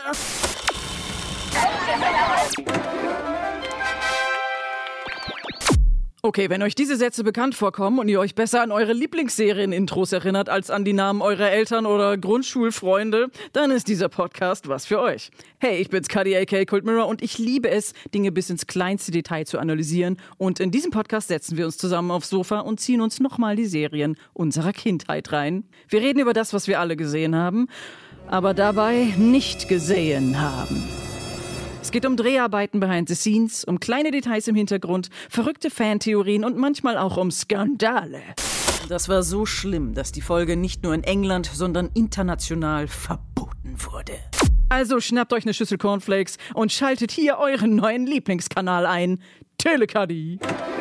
Okay, wenn euch diese Sätze bekannt vorkommen und ihr euch besser an eure Lieblingsserien-Intros erinnert als an die Namen eurer Eltern oder Grundschulfreunde, dann ist dieser Podcast was für euch. Hey, ich bin's, Cuddy aka Cold Mirror, und ich liebe es, Dinge bis ins kleinste Detail zu analysieren. Und in diesem Podcast setzen wir uns zusammen aufs Sofa und ziehen uns nochmal die Serien unserer Kindheit rein. Wir reden über das, was wir alle gesehen haben, aber dabei nicht gesehen haben. Es geht um Dreharbeiten behind the scenes, um kleine Details im Hintergrund, verrückte Fantheorien und manchmal auch um Skandale. Das war so schlimm, dass die Folge nicht nur in England, sondern international verboten wurde. Also schnappt euch eine Schüssel Cornflakes und schaltet hier euren neuen Lieblingskanal ein, Telecuddy.